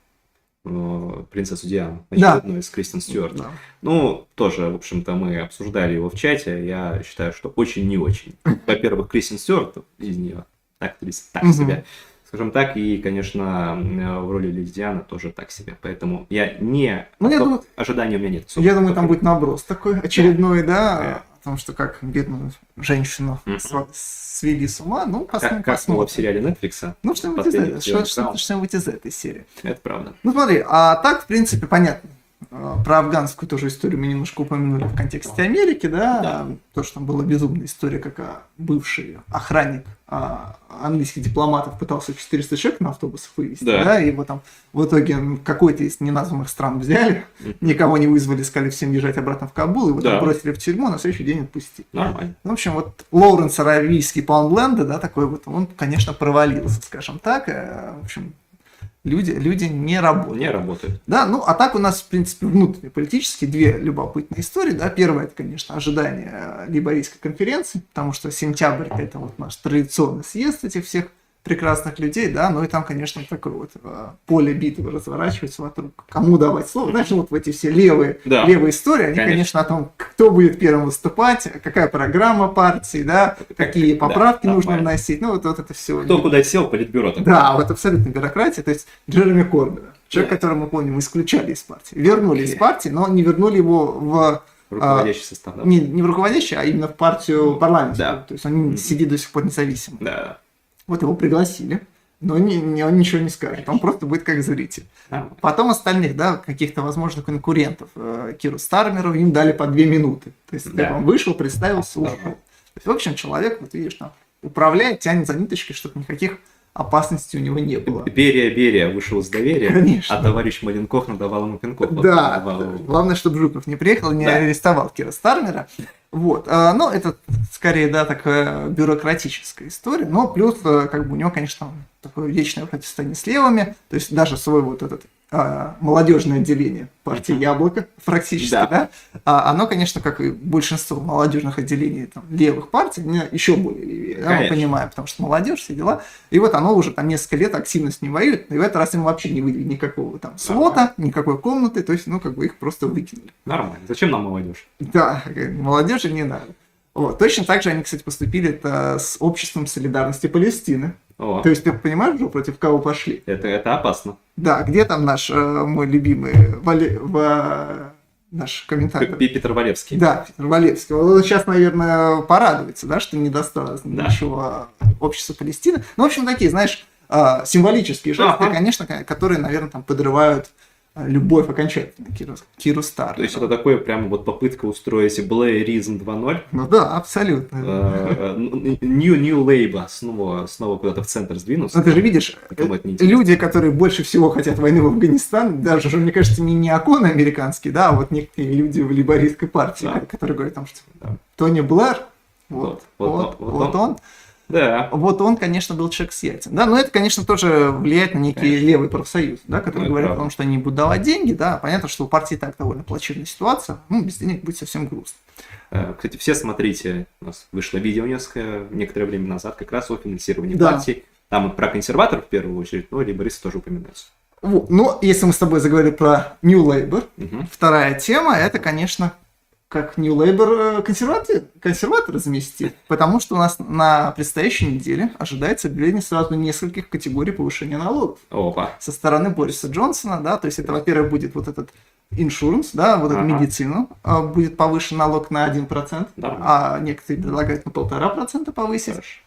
э, принцессу Диану, Да. очередной с Кристен Стюарт. Да. Ну, тоже, в общем-то, мы обсуждали его в чате. Я считаю, что очень не очень. Во-первых, Кристен Стюарт из нее актриса так Мгм. себе, скажем так, и, конечно, э, в роли Леди Дианы тоже так себе. Поэтому я не... Ну, я думаю- ожиданий у меня нет. особо. Я думаю, там будет наброс такой очередной, да, Да. о том, что как бедную женщину Мгм. сва- свели с ума. Ну, посмотрим, Как, как было посмотрим. в сериале Netflix. Ну, что-нибудь из, «Последний этого, Зеленый что, что, Краун». что-нибудь из этой серии. Это правда. Ну, смотри, а так, в принципе, понятно. Э, Про афганскую тоже историю мы немножко упомянули в контексте Америки, да, Да. то, что там была безумная история, как а, бывший охранник а, английских дипломатов пытался четыреста человек на автобусах вывести, Да. да, и его там в итоге какой-то из неназванных стран взяли, Мгм. никого не вызвали, сказали всем езжать обратно в Кабул, его Да. там бросили в тюрьму, а на следующий день отпустили. Нормально. В общем, вот Лоуренс Аравийский Паундленда, да, такой вот, он, конечно, провалился, скажем так. э, В общем, люди, люди не работают. Не работает. Да, ну, а так у нас, в принципе, внутренние политические две любопытные истории, да. Первое, это, конечно, ожидание э, Лейбористской конференции, потому что сентябрь – это вот наш традиционный съезд этих всех прекрасных людей, да, ну и там, конечно, такое вот э, поле битвы разворачивается вокруг, кому давать слово. Знаешь, ну, вот в эти все левые, Да. левые истории, они, конечно. Конечно. о том, кто будет первым выступать, какая программа партии, да, какие Да, поправки нужно нормально. вносить, ну, вот, вот это все. Кто куда сел, политбюро такое. Да, вот абсолютно бюрократия. То есть Джереми Корбина, человек, Да. которого мы помним, исключали из партии. Вернули из партии, но не вернули его в Руководящий состав, да? не, не в руководящую, а именно в партию парламентскую. Да. То есть он сидит до сих пор независимо. Да. Вот его пригласили, но не, не- он ничего не скажет. Он просто будет как зритель. Нормально. Потом остальных, да, каких-то возможных конкурентов, э, Киру Стармеру, им дали по две минуты. То есть Да. он вышел, представился, Да. ушел. То есть, в общем, человек, вот видишь, там, управляет, тянет за ниточки, чтобы никаких опасностей у него не было. Берия, Берия вышел из доверия, Конечно. а товарищ Маленков надавал ему пинков. Вот Да, надавал. главное, чтобы Жуков не приехал, не Да. арестовал Кира Стармера. Вот. а, Ну, это скорее, да, такая бюрократическая история, но плюс, э, как бы у него, конечно, там такое вечное противостояние с левыми, то есть даже свой вот этот а, молодежное отделение партии Мгм. Яблоко, практически, Да. да, а, оно, конечно, как и большинство молодежных отделений там, левых партий, не- еще более левее, да, мы Конечно. понимаем, потому что молодежь, все дела, и вот оно уже там несколько лет активно с ним воюет, и в этот раз им вообще не выделили никакого там слота, никакой комнаты, то есть, ну, как бы их просто выкинули. Нормально. Зачем нам молодежь? Да, молодежи не надо. Вот. Точно так же они, кстати, поступили это с обществом солидарности Палестины. О, То есть, ты понимаешь, что против кого пошли? это, это опасно. Да, где там наш, э, мой любимый Вале- Ва- наш комментатор? Пи- Питер Валевский. Да, Петр Валевский. Вот он сейчас, наверное, порадуется, да, что не досталось Да. ничего обществу Палестины. Ну, в общем, такие, знаешь, э, символические жесты, Ага. конечно, ко- которые, наверное, там подрывают э, любовь окончательно к Киру, Киру Стармеру. То есть это такое прямо вот попытка устроить Блэйризм два ноль. Ну да, абсолютно. Э, New, New Labour снова, снова куда-то в центр сдвинулся. Ну, ты же видишь, Никому это не э, интересно. люди, которые больше всего хотят войны в Афганистан, даже, уже, мне кажется, не неоконы американские, да, а вот некоторые люди в лейбористской партии, Да. которые говорят, там, что Да. Тони Блэр, вот, Вот, вот, вот, вот вот он, Да. вот он, конечно, был человек с яйцем. Да, но это, конечно, тоже влияет на некий Конечно. левый профсоюз, да, который Ну, говорит о правда. том, что они будут давать деньги, да, понятно, что у партии и так довольно плачевная ситуация, ну, без денег будет совсем грустно. Э, Кстати, все смотрите, у нас вышло видео несколько, некоторое время назад, как раз о финансировании Да. партий. Там вот про консерваторов в первую очередь, но лейбористы тоже упоминаются. Вот. Но если мы с тобой заговорили про New Labour, Мгм. вторая тема, это, конечно, как New Labour э, консерваторы, консерваторы заместить, потому что у нас на предстоящей неделе ожидается объявление сразу нескольких категорий повышения налогов Опа. со стороны Бориса Джонсона, да, то есть это, во-первых, будет вот этот иншуранс, да, вот эту Ага. медицину, а, будет повышен налог на один процент, Нормально. а некоторые предлагают на полтора процента повысить. Хорошо.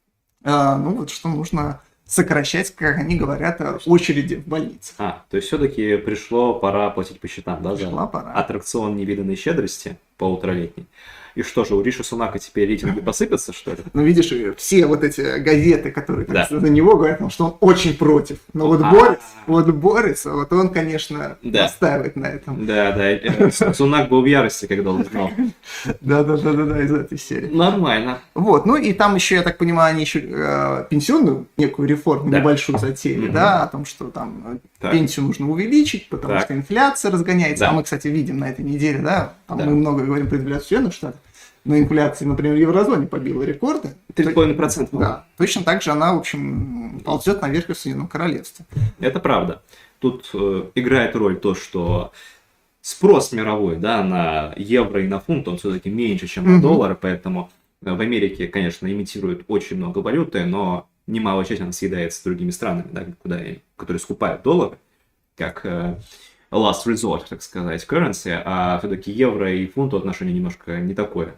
А, ну вот что нужно сокращать, как они говорят, э, очереди в больнице. А, то есть все-таки пришло, пора платить по счетам, да, Пришла за пора. аттракцион невиданной щедрости полуторалетний. И что же, у Риши Сунака теперь рейтинги посыпятся, что ли? Ну, видишь, все вот эти газеты, которые Да. так, за него говорят, ну, что он очень против. Но вот А. Борис, вот Борис, вот он, конечно, Да. настаивает на этом. Да, да, э, Сунак был в ярости, когда он узнал. Да-да-да-да, из этой серии. Нормально. Вот, ну и там еще, я так понимаю, они еще э, пенсионную некую реформу Да. небольшую затеяли, Мгм. да, о том, что там э, Так. пенсию нужно увеличить, потому Так. что инфляция разгоняется. Да. А мы, кстати, видим на этой неделе, да, там Да. мы много говорим про инфляцию в Соединенных Штатах, но инфляция, например, в еврозоне побила рекорды. три с половиной процента. Да, точно так же она, в общем, ползет наверх и в Соединенном Королевстве. Это правда. Тут э, играет роль то, что спрос мировой, да, на евро и на фунт, он все-таки меньше, чем на Мгм. доллары, поэтому э, в Америке, конечно, имитируют очень много валюты, но немалая часть она съедается другими странами, да, куда, и- которые скупают доллары, как э, last resort, так сказать, currency, а все-таки евро и фунт отношение немножко не такое.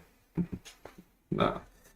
Да.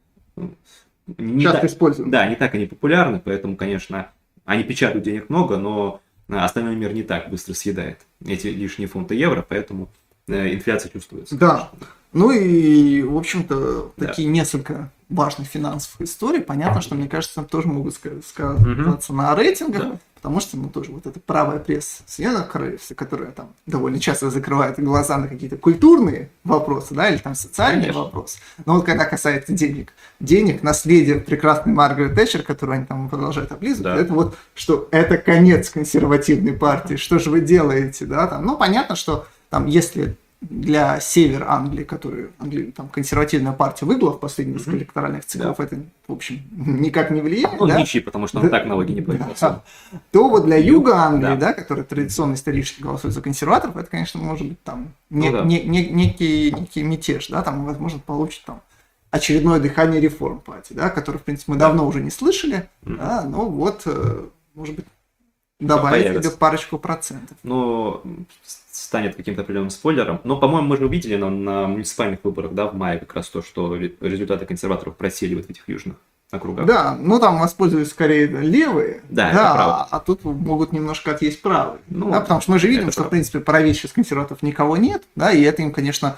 Не Часто так- используем. Да, не так они популярны, поэтому, конечно, они печатают денег много, но э, остальной мир не так быстро съедает эти лишние фунты евро, поэтому э, инфляция чувствуется. Да. Ну и, в общем-то, Да. такие несколько важных финансовых историй. Понятно, что, мне кажется, тоже могут ска- сказаться на рейтингах, Да. потому что, ну, тоже вот эта правая пресса Соединенных Королевств, которая там довольно часто закрывает глаза на какие-то культурные вопросы, да, или там социальные Конечно. вопросы. Но вот когда касается денег, денег, наследие прекрасной Маргарет Тэтчер, которую они там продолжают облизывать, Да. это вот, что это конец консервативной партии, что же вы делаете, да, там, ну, понятно, что там, если для севера Англии, который Англия, там консервативная партия выиграла в последние несколько Мгм. электоральных циклов, это, в общем, никак не влияет, Он да? ничьи, потому что он Да. так налоги не платит. Да. То вот для Юг, юга Англии, да. да, который традиционно исторически голосует за консерваторов, это, конечно, может быть там не- Ну да. не- не- некий, некий мятеж, да, там, возможно, получит там очередное дыхание реформ партии, да, который, в принципе, мы Да. давно уже не слышали, Мгм. да, но вот, э, может быть, добавить Появится. где-то парочку процентов. Но станет каким-то определенным спойлером. Но, по-моему, мы же увидели на, на муниципальных выборах, да, в мае как раз то, что ре- результаты консерваторов просели вот в этих южных округах. Да, ну там воспользуются скорее левые, Да, это правда. а, а тут могут немножко отъесть правые. Ну, да, потому что мы же видим, это что, в правда. принципе, правее сейчас консерваторов никого нет, да, и это им, конечно,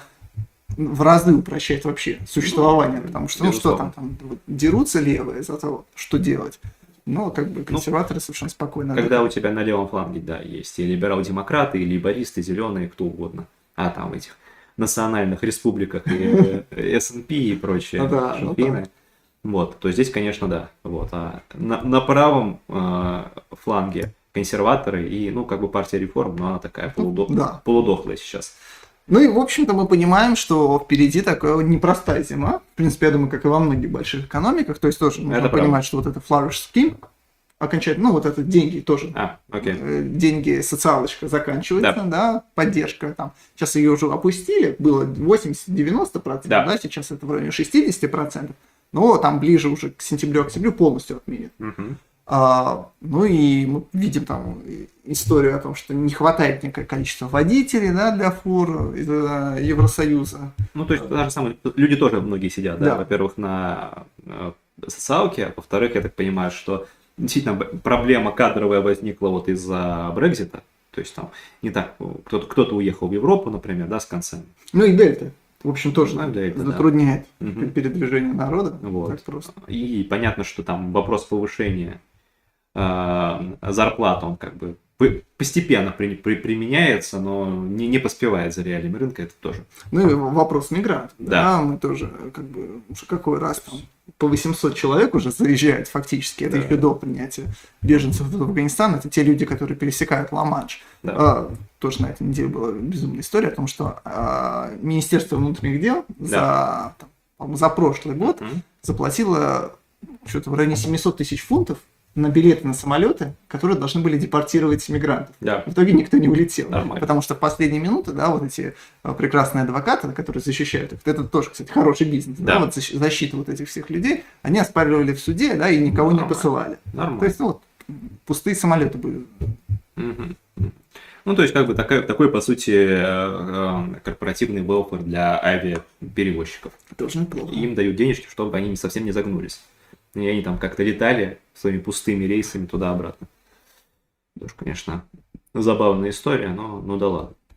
в разы упрощает вообще существование, Ну, потому что, ну что там, безусловно. там вот дерутся левые за то, что делать. Ну, как бы консерваторы совершенно спокойно. Когда у тебя на левом фланге, да, есть и либерал-демократы, и либористы, зеленые, кто угодно. А там в этих национальных республиках и эс энд пи и прочие Ну да, ну шампейны. да. Вот, то здесь, конечно, да. Вот. А на, на правом э, фланге консерваторы и, ну, как бы партия реформ, но она такая полудох- да. полудохлая сейчас. Ну и, в общем-то, мы понимаем, что впереди такая вот непростая зима. В принципе, я думаю, как и во многих больших экономиках. То есть тоже нужно Это понимать, правда. что вот это flourish scheme окончательно, ну вот это деньги тоже. А, окей. Э, деньги, социалочка заканчивается, да. поддержка там. Сейчас ее уже опустили, было восемьдесят-девяносто процентов, Да. да. сейчас это в районе шестьдесят процентов. Но там ближе уже к сентябрю-октябрю полностью отменят. Мгм. А, ну и мы видим там историю о том, что не хватает некое количество водителей, да, для фур из э, Евросоюза. Ну, то есть, та же самая, люди тоже многие сидят, да, Да. во-первых, на э, социалке, а во-вторых, я так понимаю, что действительно б- проблема кадровая возникла вот из-за Брекзита, то есть там не так, кто-то, кто-то уехал в Европу, например, да, с концами. Ну и Дельта, в общем, тоже Ну, Дельта, да. затрудняет Мгм. передвижение народа. Вот. Так просто. И понятно, что там вопрос повышения э, зарплат, он как бы п- постепенно при- при- применяется, но не, не поспевает за реалиями рынка, это тоже. Ну и вопрос мигрантов. Да. Да. мы тоже, как бы, уже какой раз там по восемьсот человек уже заезжают фактически. Это Да. еще до принятия беженцев в Афганистан. Это те люди, которые пересекают Ла-Манш. Да. А, тоже на этой неделе была безумная история о том, что а, Министерство внутренних дел за, там, по-моему, за прошлый год Мгм. заплатило что-то в районе семьсот тысяч фунтов на билеты на самолеты, которые должны были депортировать мигрантов. Да. В итоге никто не улетел. Нормально. Потому что в последние минуты, да, вот эти а, прекрасные адвокаты, которые защищают их, это тоже, кстати, хороший бизнес. Да. Да. вот защ- защита вот этих всех людей, они оспаривали в суде, да, и никого не Нормально. посылали. Нормально. То есть, ну, вот, пустые самолеты были. Мгм. Мгм. Ну, то есть, как бы такой, такой по сути, э, э, корпоративный велфер для авиаперевозчиков. Тоже неплохо. И им дают денежки, чтобы они совсем не загнулись. И они там как-то летали своими пустыми рейсами туда-обратно. Тоже, конечно, забавная история, но ну да ладно.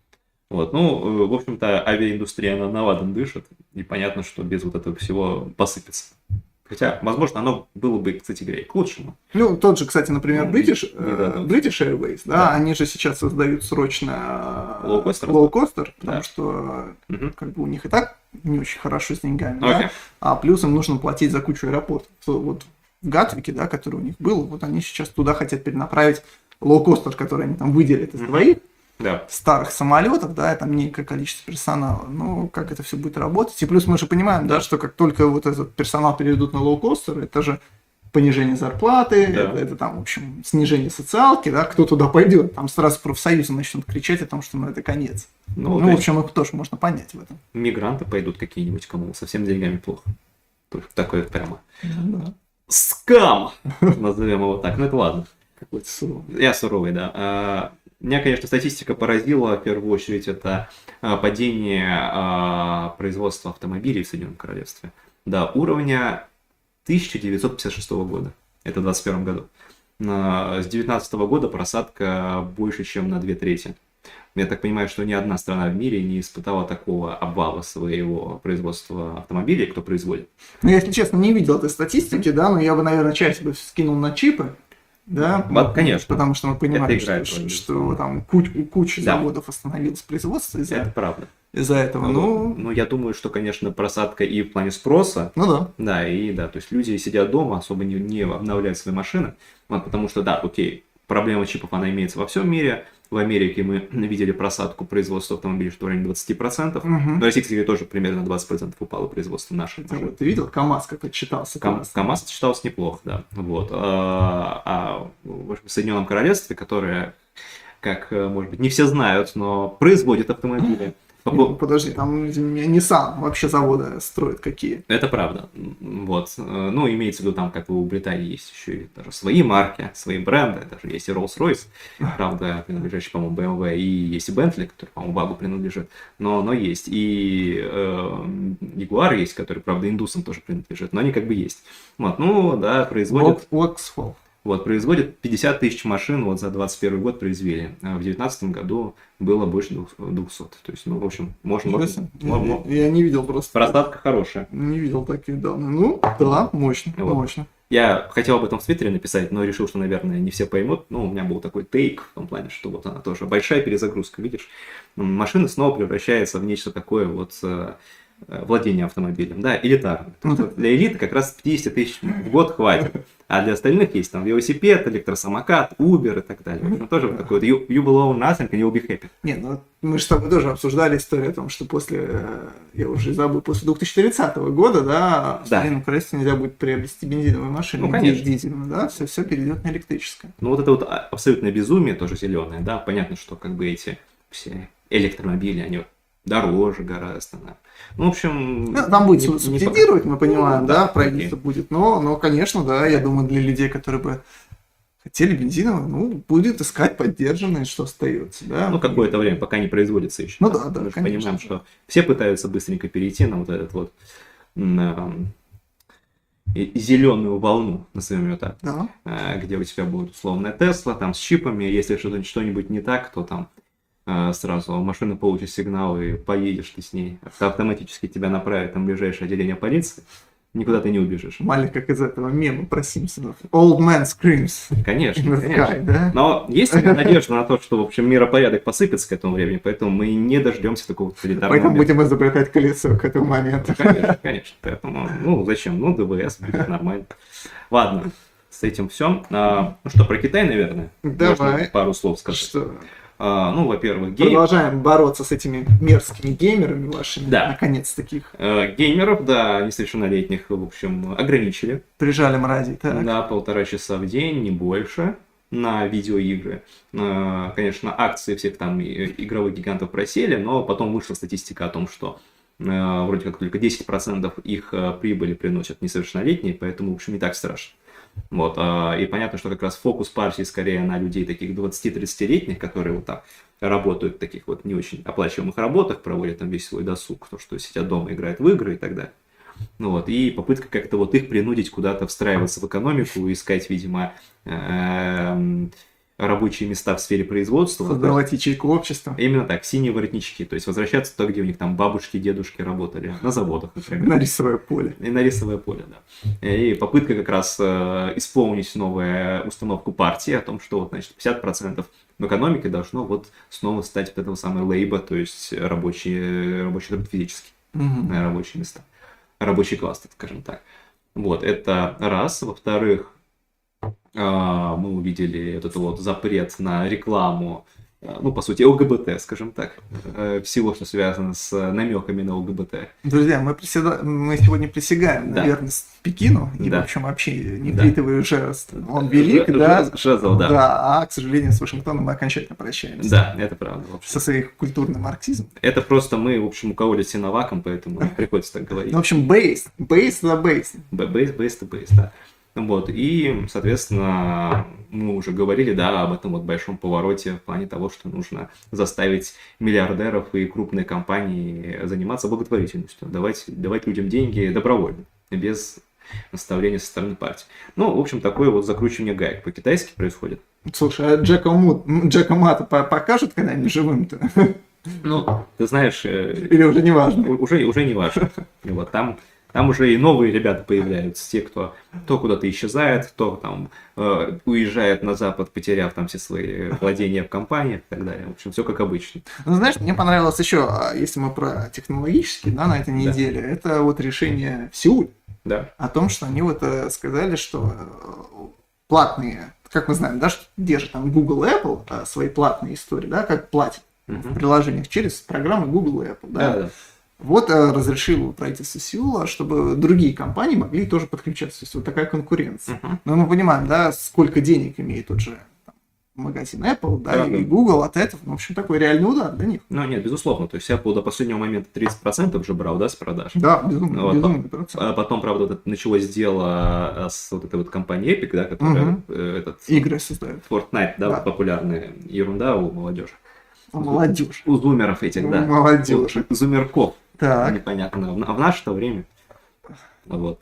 Вот, ну, э, в общем-то, авиаиндустрия, она на ладан дышит, и понятно, что без вот этого всего посыпется. Хотя, возможно, оно было бы, кстати говоря, и к лучшему. Ну, тот же, кстати, например, Ну, British, не- не э, дадут. British Airways, да, Да. они же сейчас создают срочно э, Лоукостер? лоукостер, потому Да. что Мгм. как бы у них и так не очень хорошо с деньгами, Окей. да, а плюс им нужно платить за кучу аэропортов. Вот в Гатвике, да, который у них был, вот они сейчас туда хотят перенаправить лоукостер, который они там выделят из Мгм. двоих Да. старых самолетов, да, и там некое количество персонала. Ну, как это все будет работать? И плюс мы же понимаем, да, что как только вот этот персонал переведут на лоукостер, это же понижение зарплаты, Да. это, это там, в общем, снижение социалки, да, кто туда пойдет, там сразу профсоюзы начнут кричать о том, что ну это конец. Ну, Ну, то в есть общем, их тоже можно понять в этом. мигранты пойдут какие-нибудь, кому совсем с деньгами плохо. Только такое прямо Ну, да. скам, назовем его так. Ну, это ладно. Какой-то суровый. Я суровый, да. А, Меня, конечно, статистика поразила, в первую очередь, это а, падение а, производства автомобилей в Соединенном Королевстве до уровня тысяча девятьсот пятьдесят шестого года. Это в двадцать первом году. А, С девятнадцатого года просадка больше, чем на две трети. Я так понимаю, что ни одна страна в мире не испытала такого обвала своего производства автомобилей, кто производит. Ну, я, если честно, не видел этой статистики, да, но я бы, наверное, часть бы скинул на чипы, да, Вот, конечно. потому что мы понимаем, Это играет что, роль, что безусловно. там куч, у кучи Да. заводов остановилось производство из-за, Это правда. из-за этого. Ну, Ну, ну, я думаю, что, конечно, просадка и в плане спроса. ну да. Да, и да, то есть люди сидят дома, особо не, не обновляют свои машины, вот, потому что, да, окей, проблема чипов, она имеется во всем мире. В Америке мы видели просадку производства автомобилей что в районе двадцать процентов. Мгм. В России, кстати, тоже примерно двадцать процентов упало производство наших Ты, машин. вот, ты видел КамАЗ, как отчитался? Кам- классно. КамАЗ считался неплохо, да. Вот. А, а в общем, в Соединенном Королевстве, которое, как, э, может быть, не все знают, но производит автомобили. По Ну, по- подожди, там извини меня, Nissan вообще заводы строят какие. Это правда. М, Вот. Э, Ну, имеется в виду, там, как у Британии, есть еще и даже свои марки, свои бренды. Даже есть и Rolls-Royce, правда, принадлежащий, по-моему, бэ эм вэ, и есть и Bentley, который, по-моему, Вагу принадлежит. Но, но есть. И э, Jaguar есть, который, правда, индусам тоже принадлежит. Но они как бы есть. Вот. Ну, да, производят... Vauxhall. Вот, производят пятьдесят тысяч машин, вот за двадцать первый год произвели. А в девятнадцатом году было больше двухсот. То есть, ну, в общем, можно... Ничего можно- себе. мо- мо- Я, я не видел просто. Просадка хорошая. Не видел такие данные. Ну, да, мощно, Вот. мощно. Я хотел об этом в Твиттере написать, но решил, что, наверное, не все поймут. Ну, у меня был такой тейк в том плане, что вот она тоже большая перезагрузка, видишь. М, Машина снова превращается в нечто такое вот э, э, владение автомобилем, да, элитарное. То Ну есть да. вот для элиты как раз пятьдесят тысяч в год хватит. А для остальных есть там велосипед, электросамокат, Uber и так далее. В общем, тоже вот такой вот you, you will own nothing and you'll be happy. Не, ну мы же с тобой тоже обсуждали историю о том, что после, э, я уже забыл, после две тысячи тридцатого года, да, в Да. Соединенном Королевстве нельзя будет приобрести бензиновую машину, Ну, конечно. ди- дизельную, да, все, все перейдет на электрическое. Ну, вот это вот а- абсолютное безумие, тоже зеленое, да. Понятно, что как бы эти все электромобили, они дороже гораздо, да. Ну, в общем... Ну, там будет не- су- не субсидировать, мы понимаем, Ну, да, да, правительство будет, но, но, конечно, да, я думаю, для людей, которые бы хотели бензиновую, ну, будет искать поддержанные, что остается, да. Ну, какое-то время, пока не производится еще. Ну да, да, Мы же конечно. понимаем, что все пытаются быстренько перейти на вот этот вот зеленую волну, назовем ее так, Да. э, где у тебя будет условная Тесла, там с чипами, если что-то- что-нибудь не так, то там э, сразу машина получит сигнал и поедешь ты с ней. Это автоматически тебя направит там в ближайшее отделение полиции, никуда ты не убежишь. Маленько как из этого мема про Симпсонов. Old man screams Конечно, in the конечно. sky, да? Но есть у меня надежда на то, что, в общем, миропорядок посыпется к этому времени, поэтому мы не дождемся такого тоталитарного Поэтому момента. будем изобретать колесо к этому моменту. Конечно, конечно. Поэтому, ну, зачем? Ну, ДВС будет нормально. Ладно, с этим все. ну что, про Китай, наверное? Давай. Можно пару слов сказать. Что, А, ну, во-первых, гей- продолжаем бороться с этими мерзкими геймерами вашими, Да. наконец таких. э, геймеров, да, несовершеннолетних, в общем, ограничили. Прижали мрази. Так. На полтора часа в день, не больше, на видеоигры. Э, Конечно, акции всех там и- игровых гигантов просели, но потом вышла статистика о том, что э, вроде как только десять процентов их э, прибыли приносят несовершеннолетние, поэтому, в общем, не так страшно. Вот, а, и понятно, что как раз фокус партии скорее на людей таких двадцати-тридцатилетних, которые вот так работают в таких вот не очень оплачиваемых работах, проводят там весь свой досуг, то, что сидят дома, играют в игры и так далее. Ну вот, и попытка как-то вот их принудить куда-то встраиваться в экономику, искать, видимо, эм, рабочие места в сфере производства. Создавать ячейку общества. Именно так, синие воротнички. То есть возвращаться туда, где у них там бабушки, дедушки работали, на заводах, например. На рисовое поле. И на рисовое поле, да. И попытка как раз э, исполнить новую установку партии о том, что вот, значит, пятьдесят процентов в экономике должно вот снова стать от этого самого лейба, то есть рабочие, рабочий труд физический, Мгм. рабочие места, рабочий класс, скажем так. Вот, это раз. Во-вторых, а, мы увидели этот вот запрет на рекламу, а, ну, по сути, ЛГБТ, скажем так, э, всего, что связано с намеками на ЛГБТ. Друзья, мы, приседа- мы сегодня присягаем Да. на верность Пекину, и, Да. в общем, вообще Да. нефритовый жест, он велик, Ж- да, жез- жезл, да. а, к сожалению, с Вашингтоном мы окончательно прощаемся. Да, это правда. в общем. Со своим культурным марксизмом. Это просто мы, в общем, укололи синоваком, поэтому приходится так говорить. Ну, в общем, бейс, бейс за бейс. Бейс, бейс, то бейс, да. Вот, и, соответственно, мы уже говорили, да, об этом вот большом повороте в плане того, что нужно заставить миллиардеров и крупные компании заниматься благотворительностью, давать, давать людям деньги добровольно, без наставления со стороны партии. Ну, в общем, такое вот закручивание гаек по-китайски происходит. Слушай, а Джека, Мут, м, Джека Мата по- покажут когда-нибудь живым-то? Ну, ты знаешь, э, Или уже не важно? у- уже, уже не важно. Вот, там, там уже и новые ребята появляются, те, кто то куда-то исчезает, то там э, уезжает на Запад, потеряв там все свои владения в компаниях и так далее. В общем, все как обычно. Ну, знаешь, мне понравилось еще, а, если мы про технологические, да, на этой неделе, это вот решение в Сеуле Да. о том, что они вот э, сказали, что э, платные, как мы знаем, да, что держит там Google и Apple э, свои платные истории, да, как платят в Мгм. приложениях через программы Google и Apple, да. Да, да. Вот э, разрешило правительство Сеула, чтобы другие компании могли тоже подключаться. То есть вот такая конкуренция. Мгм. Но мы понимаем, да, сколько денег имеет тот же там, магазин Apple, да, Да, и да. Google от этого. В общем, такой реальный удар для них. Ну, нет, безусловно. То есть Apple до последнего момента тридцать процентов же брал, да, с продаж. Да, безумно, Вот, безумный процент. А потом, правда, вот это началось дело с вот этой вот компанией Epic, да, которая Мгм. э, этот Игры создают. Fortnite, да, Да. вот популярная ерунда у молодежи. Молодежь. У зумеров этих, да. Молодежи. У зумерков. Так. Непонятно. В в наше-то время. Вот.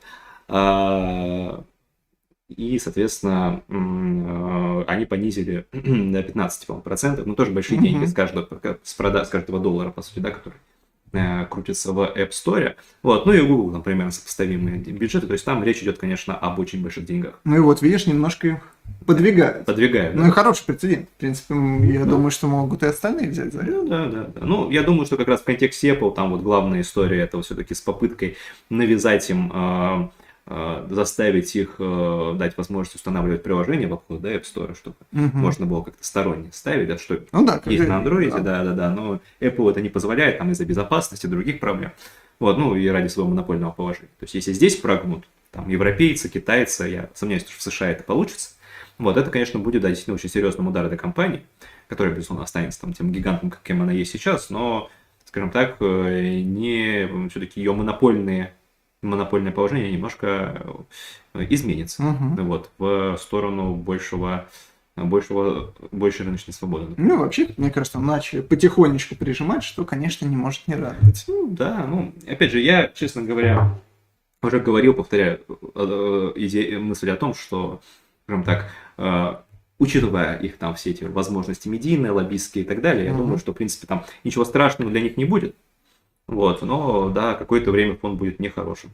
А, И, соответственно, м, э, они понизили на пятнадцать по-моему, процентов, ну тоже большие Мгм. деньги с каждого, с, прода- с каждого доллара, по сути, да, который э, крутится в App Store. Вот. Ну и у Google, там, примерно сопоставимые бюджеты. То есть там речь идет, конечно, об очень больших деньгах. Ну и вот, видишь, немножко их подвигают. Подвигают. Ну да. и хороший прецедент. В принципе, м, я Да. думаю, что могут и остальные взять за это. Ну, да, да, да. Ну, я думаю, что как раз в контексте Apple там вот главная история это все-таки с попыткой навязать им, э, э, заставить их э, дать возможность устанавливать приложение в обход, да, App Store, чтобы Мгм. можно было как-то сторонне ставить, да, что Ну да, как есть и- на Android, да. да, да, да, но Apple это не позволяет там из-за безопасности, других проблем. Вот, ну и ради своего монопольного положения. То есть, если здесь прогнут, там, европейцы, китайцы, я сомневаюсь, что в США это получится, вот, это, конечно, будет, да, действительно очень серьезным ударом для компании, которая, безусловно, останется там тем гигантом, каким она есть сейчас, но, скажем так, э, не, все-таки ее монопольные, монопольное положение немножко э, изменится, Мгм. вот, в сторону большего, большего, большей рыночной свободы. Ну, вообще, мне кажется, начали потихонечку прижимать, что, конечно, не может не радовать. Ну, да, ну, опять же, я, честно говоря, уже говорил, повторяю, э, иде- мысль о том, что, скажем так, э, учитывая их там все эти возможности медийные, лоббистские и так далее, я Мгм. думаю, что, в принципе, там ничего страшного для них не будет. Вот, но, да, какое-то время фон будет нехорошим.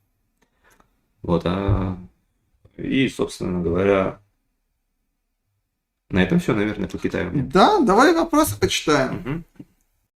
Вот, а... И, собственно говоря, на этом все, наверное, по Китаю. Да, давай вопросы почитаем. Мгм.